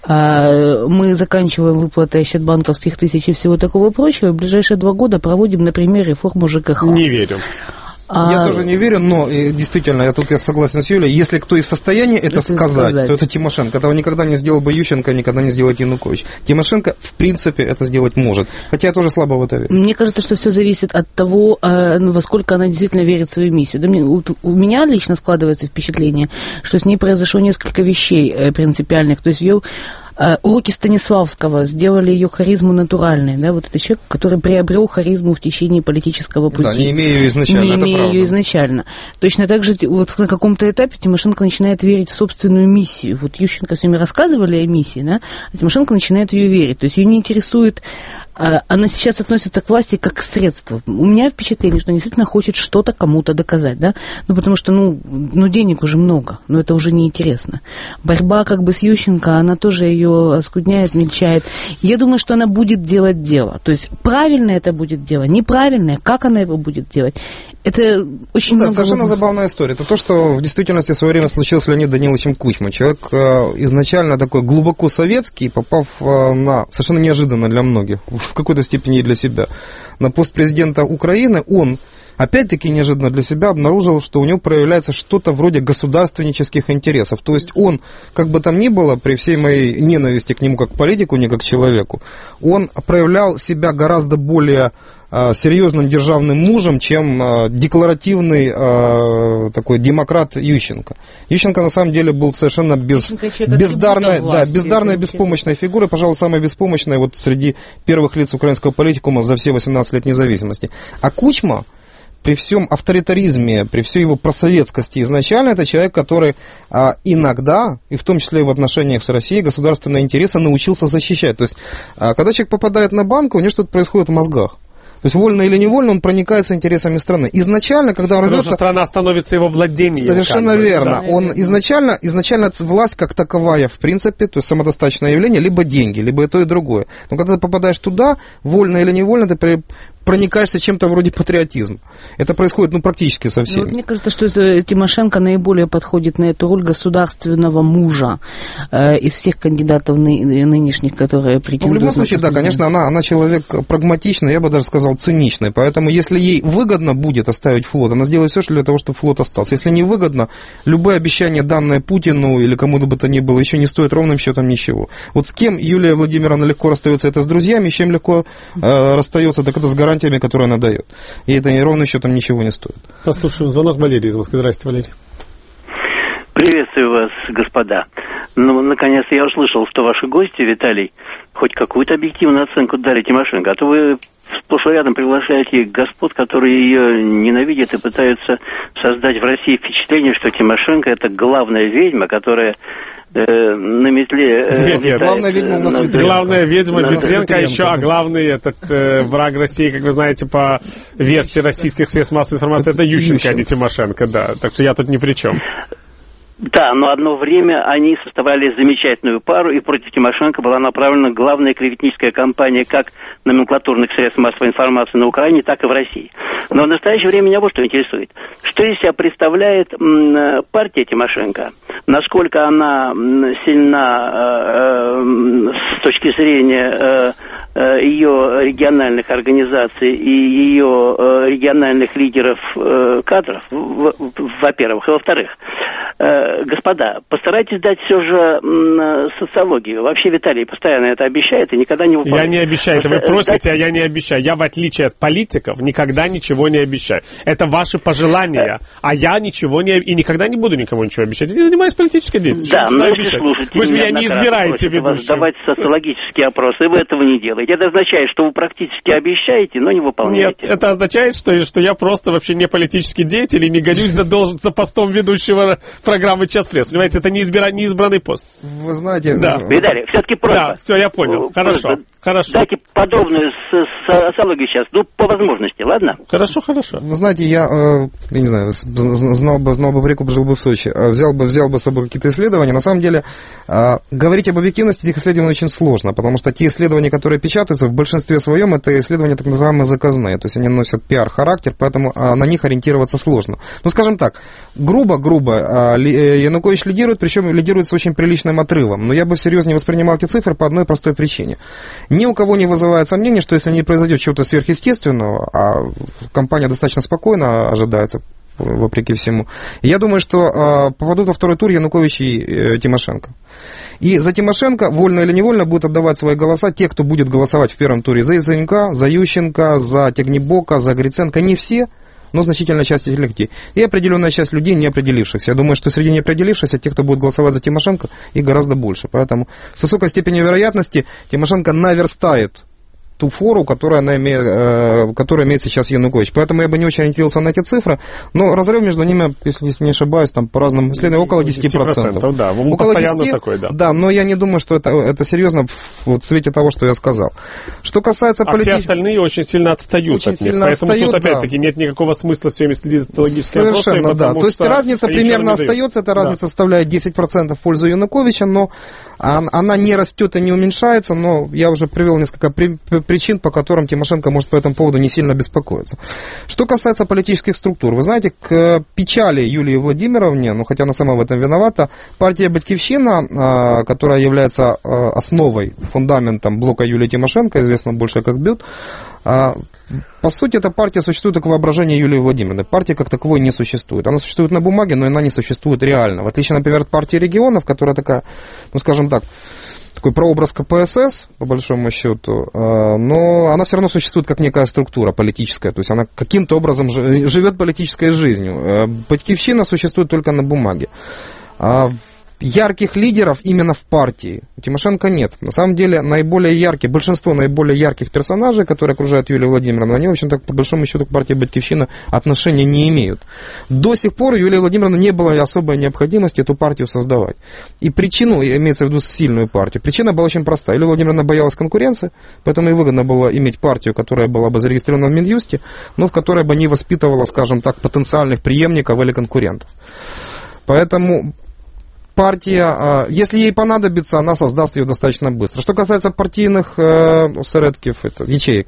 мы заканчиваем выплаты счетбанковских тысяч и всего такого прочего, и в ближайшие 2 года проводим, например, реформу ЖКХ. Не верю. Я тоже не верю, но действительно, я согласен с Юлей, если кто и в состоянии это сказать, то это Тимошенко. Этого никогда не сделал бы Ющенко, никогда не сделает Янукович. Тимошенко, в принципе, это сделать может. Хотя я тоже слабо в это верю. Мне кажется, что все зависит от того, во сколько она действительно верит в свою миссию. Да, у меня лично складывается впечатление, что с ней произошло несколько вещей принципиальных. То есть ее уроки Станиславского сделали ее харизму натуральной, да, вот это человек, который приобрел харизму в течение политического пути. Да, не имея ее изначально, не имея ее изначально. Точно так же вот на каком-то этапе Тимошенко начинает верить в собственную миссию. Вот Ющенко с ними рассказывали о миссии, да, а Тимошенко начинает ее верить. То есть ее не интересует. Она сейчас относится к власти как к средству. У меня впечатление, что она действительно хочет что-то кому-то доказать, да, потому что, денег уже много, но это уже неинтересно. Борьба как бы с Ющенко, она тоже ее оскудняет, мельчает. Я думаю, что она будет делать дело. То есть правильное это будет дело, неправильное, как она его будет делать. Это очень много... совершенно забавная история. Это то, что в действительности в свое время случилось с Леонидом Даниловичем Кучмой. Человек изначально такой глубоко советский, попав на, совершенно неожиданно для многих, в какой-то степени и для себя, на пост президента Украины, он, опять-таки неожиданно для себя, обнаружил, что у него проявляется что-то вроде государственнических интересов. То есть он, как бы там ни было, при всей моей ненависти к нему как к политику, не как к человеку, он проявлял себя гораздо более серьезным державным мужем, чем декларативный такой демократ Ющенко. Ющенко на самом деле был совершенно бездарной, беспомощной фигурой, пожалуй, самой беспомощной вот среди первых лиц украинского политикума за все 18 лет независимости. А Кучма, при всем авторитаризме, при всей его просоветскости изначально, это человек, который иногда, и в том числе и в отношениях с Россией, государственные интересы научился защищать. То есть, когда человек попадает на банк, у него что-то происходит в мозгах. То есть, вольно или невольно, он проникается интересами страны. Изначально, когда он рвется... страна становится его владением. Совершенно верно. Да? Он изначально власть как таковая, в принципе, то есть самодостаточное явление, либо деньги, либо и то, и другое. Но когда ты попадаешь туда, вольно или невольно, ты проникаешься чем-то вроде патриотизма. Это происходит, практически со всеми. Мне кажется, что Тимошенко наиболее подходит на эту роль государственного мужа из всех кандидатов нынешних, которые претендуют. В любом случае, да, конечно, она человек прагматичный, я бы даже сказал, циничный. Поэтому, если ей выгодно будет оставить флот, она сделает все для того, чтобы флот остался. Если не выгодно, любые обещания, данные Путину или кому-то бы то ни было, еще не стоят ровным счетом ничего. Вот с кем Юлия Владимировна легко расстается, это с друзьями, с чем легко расстается, так это с гарантиями, которые она дает. И это ровным счетом ничего не стоит. Послушаем звонок. Валерий из Москвы. Здравствуйте, Валерий. Приветствую вас, господа. Ну, наконец, я услышал, что ваши гости, Виталий, хоть какую-то объективную оценку дали Тимошенко, а то вы сплошь и рядом приглашаете господ, которые ее ненавидят и пытаются создать в России впечатление, что Тимошенко — это главная ведьма, которая на метле... Нет, главная ведьма у нас Ветренко. Главная ведьма Ветренко, а еще, а главный этот враг России, как вы знаете, по версии российских средств массовой информации, это Ющенко, а не Тимошенко, да. Так что я тут ни при чем. Да, но одно время они составляли замечательную пару, и против Тимошенко была направлена главная клеветническая кампания как номенклатурных средств массовой информации на Украине, так и в России. Но в настоящее время меня вот что интересует. Что из себя представляет партия Тимошенко? Насколько она сильна с точки зрения ее региональных организаций и ее региональных лидеров кадров, во-первых. И во-вторых, господа, постарайтесь дать все же социологию. Вообще Виталий постоянно это обещает и никогда не выполняет. Я не обещаю. Это вы просите, а я не обещаю. Я, в отличие от политиков, никогда ничего не обещаю. Это ваши пожелания, а я ничего не... И никогда не буду никому ничего обещать. Я не занимаюсь политической деятельностью. Да, но если слушайте, вы же меня не избираете ведущим. Давайте социологические опросы, и вы этого не делаете. Это означает, что вы практически обещаете, но не выполняете. Нет, это означает, что я просто вообще не политический деятель и не гонюсь за постом ведущего программы «Час пресс». Понимаете, это не избранный пост. Вы знаете... Да. Виталий, все-таки просьба. Да, все, я понял. Хорошо. Дайте подробную социологию сейчас, по возможности, ладно? Хорошо. Вы знаете, я не знаю, знал бы прикуп, жил бы в Сочи, взял бы с собой какие-то исследования. На самом деле, говорить об объективности этих исследований очень сложно, потому что те исследования, которые печатаются, в большинстве своем это исследования так называемые заказные, то есть они носят пиар-характер, поэтому на них ориентироваться сложно. Ну, скажем так, грубо, Янукович лидирует, причем лидирует с очень приличным отрывом, но я бы всерьез не воспринимал эти цифры по одной простой причине. Ни у кого не вызывает сомнений, что если не произойдет чего-то сверхъестественного, а кампания достаточно спокойно ожидается, вопреки всему. Я думаю, что попадут во второй тур Янукович и Тимошенко. И за Тимошенко, вольно или невольно, будут отдавать свои голоса те, кто будет голосовать в первом туре за Яценюка, за Ющенко, за Тягнебока, за Гриценко. Не все, но значительная часть этих людей. И определенная часть людей, не определившихся. Я думаю, что среди неопределившихся, тех, кто будет голосовать за Тимошенко, их гораздо больше. Поэтому с высокой степенью вероятности Тимошенко наверстает ту фору, которую имеет сейчас Янукович. Поэтому я бы не очень ориентировался на эти цифры, но разрыв между ними, если не ошибаюсь, там по разным исследованиям около 10%. Да, около постоянно 10%, такой, да. Да, но я не думаю, что это серьезно в свете того, что я сказал. Что касается все остальные очень сильно отстают от них. Поэтому тут опять-таки нет никакого смысла все время следить за социологическими опросами. Совершенно, да. То есть разница примерно остается, эта разница составляет 10% в пользу Януковича, но она не растет и не уменьшается, но я уже привел несколько причин, по которым Тимошенко может по этому поводу не сильно беспокоиться. Что касается политических структур, вы знаете, к печали Юлии Владимировне, хотя она сама в этом виновата, партия «Батькивщина», которая является основой, фундаментом блока Юлии Тимошенко, известно больше как БЮТ, по сути, эта партия существует только в воображении Юлии Владимировны. Партия как таковой не существует. Она существует на бумаге, но она не существует реально. В отличие, например, от партии регионов, которая такая, скажем так, такой прообраз КПСС, по большому счету, но она все равно существует как некая структура политическая, то есть она каким-то образом живет политической жизнью. Батькивщина существует только на бумаге. Ярких лидеров именно в партии у Тимошенко нет. На самом деле, большинство наиболее ярких персонажей, которые окружают Юлию Владимировну, они, в общем-то, по большому счету, к партии «Батькивщина» отношения не имеют. До сих пор Юлии Владимировны не было особой необходимости эту партию создавать. И причину, имеется в виду сильную партию, причина была очень простая. Юлия Владимировна боялась конкуренции, поэтому ей выгодно было иметь партию, которая была бы зарегистрирована в Минюсте, но в которой бы не воспитывала, скажем так, потенциальных преемников или конкурентов. Поэтому партия, если ей понадобится, она создаст ее достаточно быстро. Что касается партийных ячеек,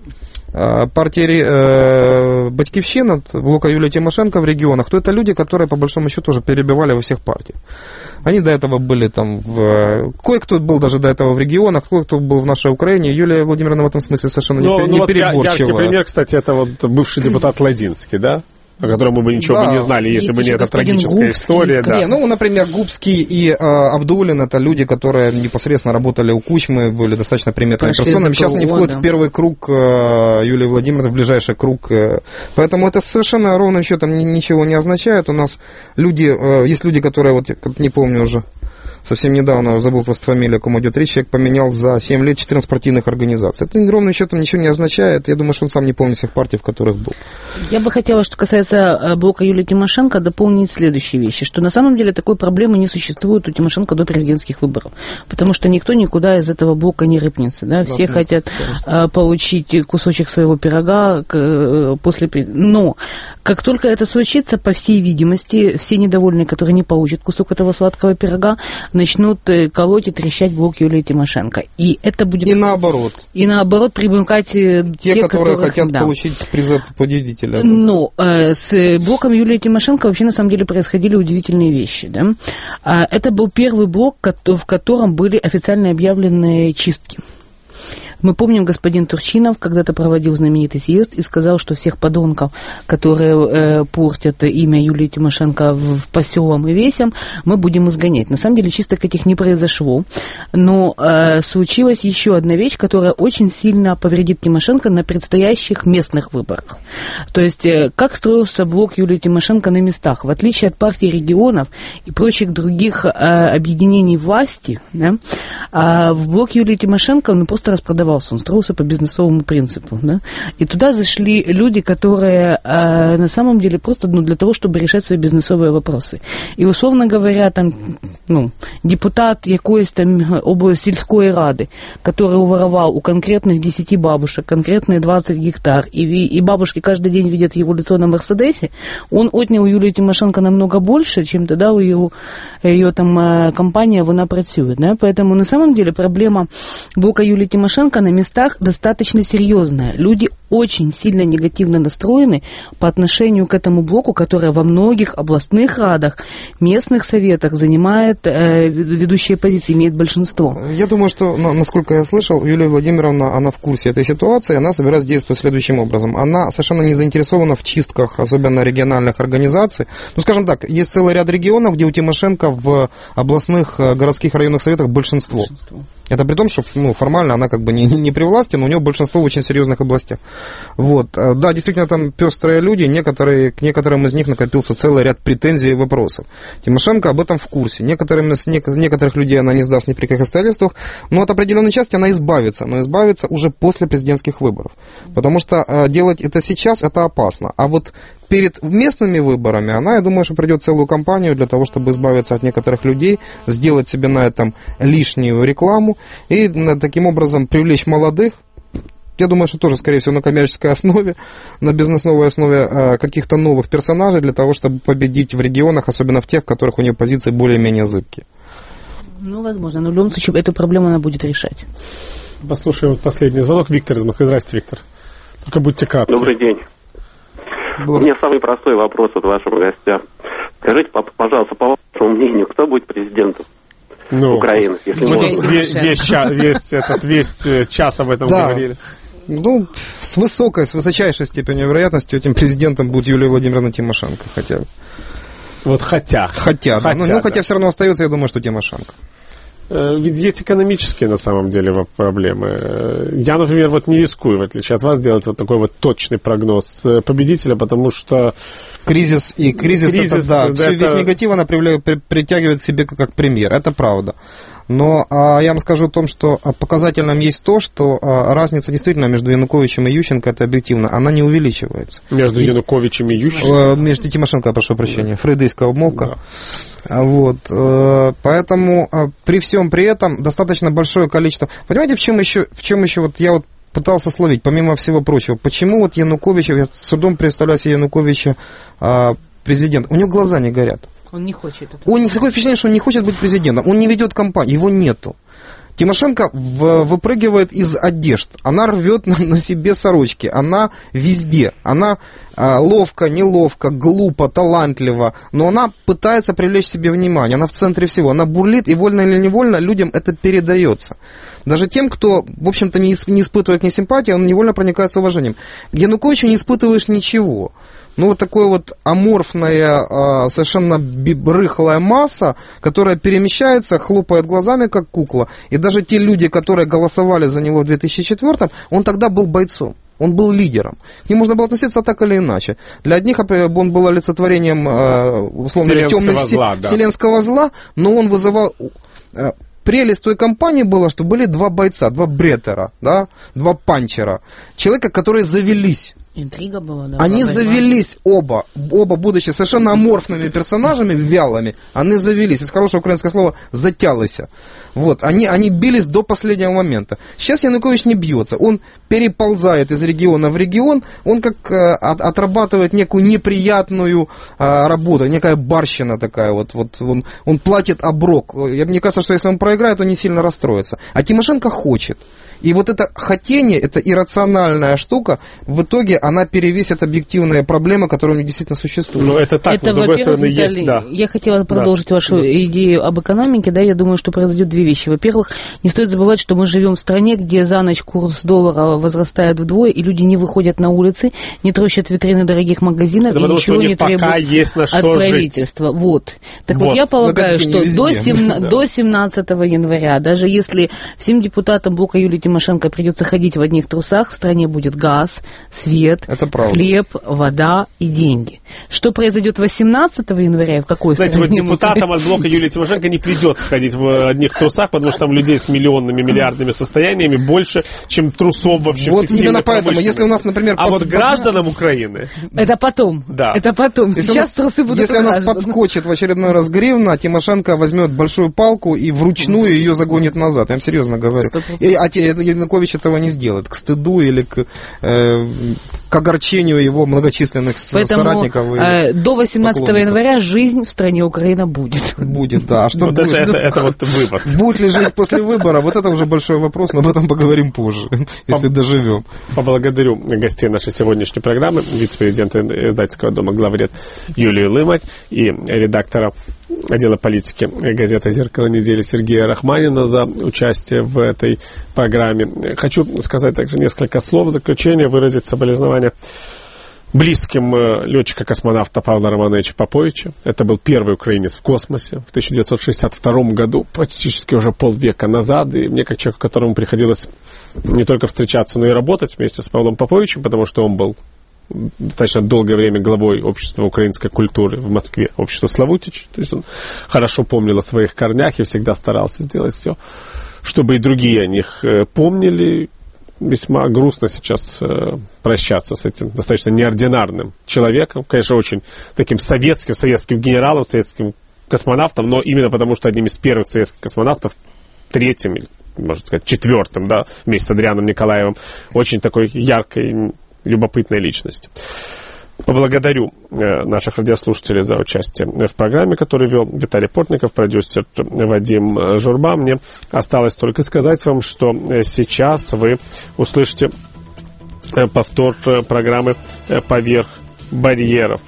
партии «Батькивщина», блока Юлии Тимошенко в регионах, то это люди, которые, по большому счету, уже перебивали во всех партиях. Они до этого были там кое-кто был даже до этого в регионах, кое-кто был в нашей Украине. Юлия Владимировна в этом смысле совершенно не переборчивая. Яркий пример, кстати, это бывший депутат Лозинский, да? о котором мы бы ничего бы не знали, если бы не эта трагическая история. Да. Не, ну, например, Губский и Абдуллин — это люди, которые непосредственно работали у Кучмы, были достаточно приметными персонами. Сейчас они входят в первый круг Юлии Владимировны, в ближайший круг. Поэтому это совершенно ровным счетом ничего не означает. У нас есть люди, которые, вот не помню уже, совсем недавно, забыл просто фамилию, о ком идет речь, человек поменял за 7 лет 14 партийных организаций. Это ровным счетом ничего не означает. Я думаю, что он сам не помнит всех партий, в которых был. Я бы хотела, что касается блока Юлии Тимошенко, дополнить следующие вещи, что на самом деле такой проблемы не существует у Тимошенко до президентских выборов, потому что никто никуда из этого блока не рыпнется. Да? Все хотят получить кусочек своего пирога после... Но как только это случится, по всей видимости, все недовольные, которые не получат кусок этого сладкого пирога, начнут колоть и трещать блок Юлии Тимошенко. И это будет... И наоборот. И наоборот примыкать те, которые хотят получить приз от победителя. Но с блоком Юлии Тимошенко вообще на самом деле происходили удивительные вещи. Да? Это был первый блок, в котором были официально объявлены чистки. Мы помним, господин Турчинов когда-то проводил знаменитый съезд и сказал, что всех подонков, которые портят имя Юлии Тимошенко по селам и весям, мы будем изгонять. На самом деле чисток этих не произошло, но случилась еще одна вещь, которая очень сильно повредит Тимошенко на предстоящих местных выборах. То есть, как строился блок Юлии Тимошенко на местах? В отличие от партии регионов и прочих других объединений власти, да, в блок Юлии Тимошенко он просто распродавался. Он строился по бизнесовому принципу. Да? И туда зашли люди, которые на самом деле просто для того, чтобы решать свои бизнесовые вопросы. И, условно говоря, там, депутат якоїсь там сільської ради, который уворовал у конкретных 10 бабушек конкретные 20 гектар, и бабушки каждый день видят его лицо на Мерседесе, он отнял у Юлии Тимошенко намного больше, чем тогда у ее там компания, вона працюет. Да? Поэтому на самом деле проблема блока Юлии Тимошенко на местах достаточно серьезная. Люди очень сильно негативно настроены по отношению к этому блоку, который во многих областных радах, местных советах занимает ведущие позиции, имеет большинство. Я думаю, что, насколько я слышал, Юлия Владимировна, она в курсе этой ситуации, она собирается действовать следующим образом. Она совершенно не заинтересована в чистках, особенно региональных организаций. Ну, скажем так, есть целый ряд регионов, где у Тимошенко в областных, городских, районных советах большинство. Это при том, что формально она как бы не при власти, но у нее большинство в очень серьезных областях. Вот. Да, действительно, там пестрые люди, к некоторым из них накопился целый ряд претензий и вопросов. Тимошенко об этом в курсе. Некоторых людей она не сдаст ни при каких обстоятельствах, но от определенной части она избавится, но избавится уже после президентских выборов. Потому что делать это сейчас, это опасно. А вот перед местными выборами она, я думаю, что пройдет целую кампанию для того, чтобы избавиться от некоторых людей, сделать себе на этом лишнюю рекламу и таким образом привлечь молодых. Я думаю, что тоже, скорее всего, на коммерческой основе, на бизнесовой основе каких-то новых персонажей для того, чтобы победить в регионах, особенно в тех, в которых у нее позиции более-менее зыбкие. Ну, возможно, но в любом случае эту проблему она будет решать. Послушаем вот последний звонок. Виктор из Москвы. Здравствуйте, Виктор. Только будьте кратки. Добрый день. У меня самый простой вопрос от вашего гостя. Скажите, пожалуйста, по вашему мнению, кто будет президентом Украины? Весь час об этом говорили. Ну, с высочайшей степенью вероятности этим президентом будет Юлия Владимировна Тимошенко. Хотя, да. Хотя все равно остается, я думаю, что Тимошенко. Ведь есть экономические, на самом деле, проблемы. Я, например, вот не рискую, в отличие от вас, делать вот такой вот точный прогноз победителя, потому что... Кризис, это, весь негатив она притягивает к себе как пример, это правда. Но я вам скажу о том, что показательным есть то, что разница действительно между Януковичем и Ющенко, это объективно, она не увеличивается. Между Януковичем и Ющенко? Между Тимошенко, прошу прощения, фрейдистская обмолвка. Да. Вот. Поэтому при всем при этом достаточно большое количество... Понимаете, в чем еще вот я вот пытался словить, помимо всего прочего, почему вот Янукович, я с трудом представляю себе Януковича президент, у него глаза не горят. Он не хочет это. Такое впечатление, что он не хочет быть президентом. Он не ведет кампанию, его нету. Тимошенко выпрыгивает из одежд. Она рвет на себе сорочки. Она везде. Она ловко, неловко, глупо, талантливо. Но она пытается привлечь себе внимание. Она в центре всего. Она бурлит, и вольно или невольно людям это передается. Даже тем, кто, в общем-то, не испытывает к ней симпатии, он невольно проникается уважением. К Януковичу не испытываешь ничего. ну, вот такая вот аморфная, совершенно рыхлая масса, которая перемещается, хлопает глазами, как кукла. И даже те люди, которые голосовали за него в 2004-м, он тогда был бойцом. Он был лидером. К нему можно было относиться так или иначе. Для одних он был олицетворением, условно говоря, темных вселенского зла, но он вызывал... Прелесть той кампании была, что были два бойца, два бретера, да, два панчера. Человека, которые завелись. Интрига была, да. Они завелись оба, будучи совершенно аморфными персонажами, вялыми, они завелись. Из хорошего украинского слова «затялися». Вот, они бились до последнего момента. Сейчас Янукович не бьется, он переползает из региона в регион, он как отрабатывает некую неприятную работу, некая барщина такая, вот он платит оброк. Мне кажется, что если он проиграет, он не сильно расстроится. А Тимошенко хочет. И вот это хотение, это иррациональная штука, в итоге она перевесит объективные проблемы, которые у них действительно существуют. Ну, это так, это, но, с другой стороны, Виталий, есть, да. Я хотела продолжить вашу идею об экономике, да, я думаю, что произойдет две вещи. Во-первых, не стоит забывать, что мы живем в стране, где за ночь курс доллара возрастает вдвое, и люди не выходят на улицы, не трощат витрины дорогих магазинов, это и ничего не требуют от правительства. Жить. Вот. Так вот, я полагаю, что до 17 января, даже если всем депутатам блока Юлии Тимошенко придется ходить в одних трусах, в стране будет газ, свет, хлеб, вода и деньги. Что произойдет 18 января, в какой стране? Знаете, вот депутатам от блока Юлии Тимошенко не придется ходить в одних трусах, потому что там людей с миллионными, миллиардными состояниями больше, чем трусов вообще вот в текстильной промышленности. Вот именно поэтому, если у нас, например... вот гражданам Украины... Это потом. Да. Это потом. Сейчас трусы будут если у нас подскочит в очередной раз гривна, Тимошенко возьмет большую палку и вручную ее загонит назад. Я вам серьезно говорю. Янукович этого не сделает. К стыду или к огорчению его многочисленных соратников. До 18 января жизнь в стране Украина будет. Будет, да. А что вот будет? Это вот выбор. Будет ли жизнь после выбора? Вот это уже большой вопрос, но об этом поговорим позже, если доживем. Поблагодарю гостей нашей сегодняшней программы, вице-президента издательского дома «Главред» Юлию Лымарь и редактора отдела политики газеты «Зеркало недели» Сергея Рахманина за участие в этой программе. Хочу сказать также несколько слов в заключение, выразить соболезнования близким летчика-космонавта Павла Романовича Поповича. Это был первый украинец в космосе в 1962 году, практически уже полвека назад. И мне, как человеку, которому приходилось не только встречаться, но и работать вместе с Павлом Поповичем, потому что он был достаточно долгое время главой общества украинской культуры в Москве, общество Славутич. То есть он хорошо помнил о своих корнях и всегда старался сделать все, чтобы и другие о них помнили. Весьма грустно сейчас прощаться с этим достаточно неординарным человеком, конечно, очень таким советским генералом, советским космонавтом, но именно потому, что одним из первых советских космонавтов, третьим, можно сказать, четвертым, да, вместе с Адрианом Николаевым, очень такой яркой, любопытной личностью. Поблагодарю наших радиослушателей за участие в программе, которую вел Виталий Портников, продюсер Вадим Журба. Мне осталось только сказать вам, что сейчас вы услышите повтор программы «Поверх барьеров».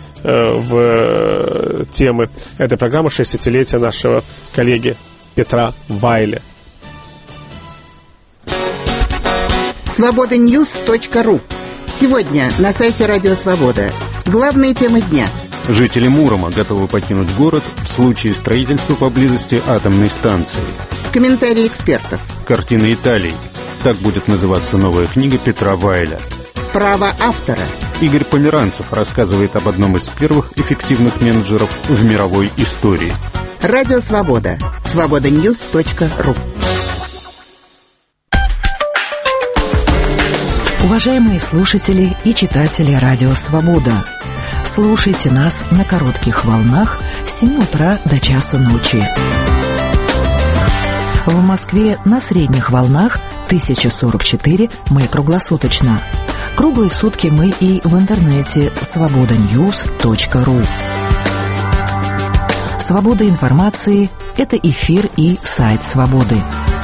В темы этой программы 60-летия нашего коллеги Петра Вайля. Свободаньюз.ру. Сегодня на сайте Радио Свобода. Главные темы дня. Жители Мурома готовы покинуть город в случае строительства поблизости атомной станции. Комментарии экспертов. Картина Италии. Так будет называться новая книга Петра Вайля. Право автора. Игорь Померанцев рассказывает об одном из первых эффективных менеджеров в мировой истории. Радио Свобода. Свободаньюз.ру. Уважаемые слушатели и читатели Радио Свобода, слушайте нас на коротких волнах с 7 утра до часу ночи. В Москве на средних волнах 1044 мы круглосуточно. Круглые сутки мы и в интернете свободаньюз.ру. Свобода информации – это эфир и сайт Свободы.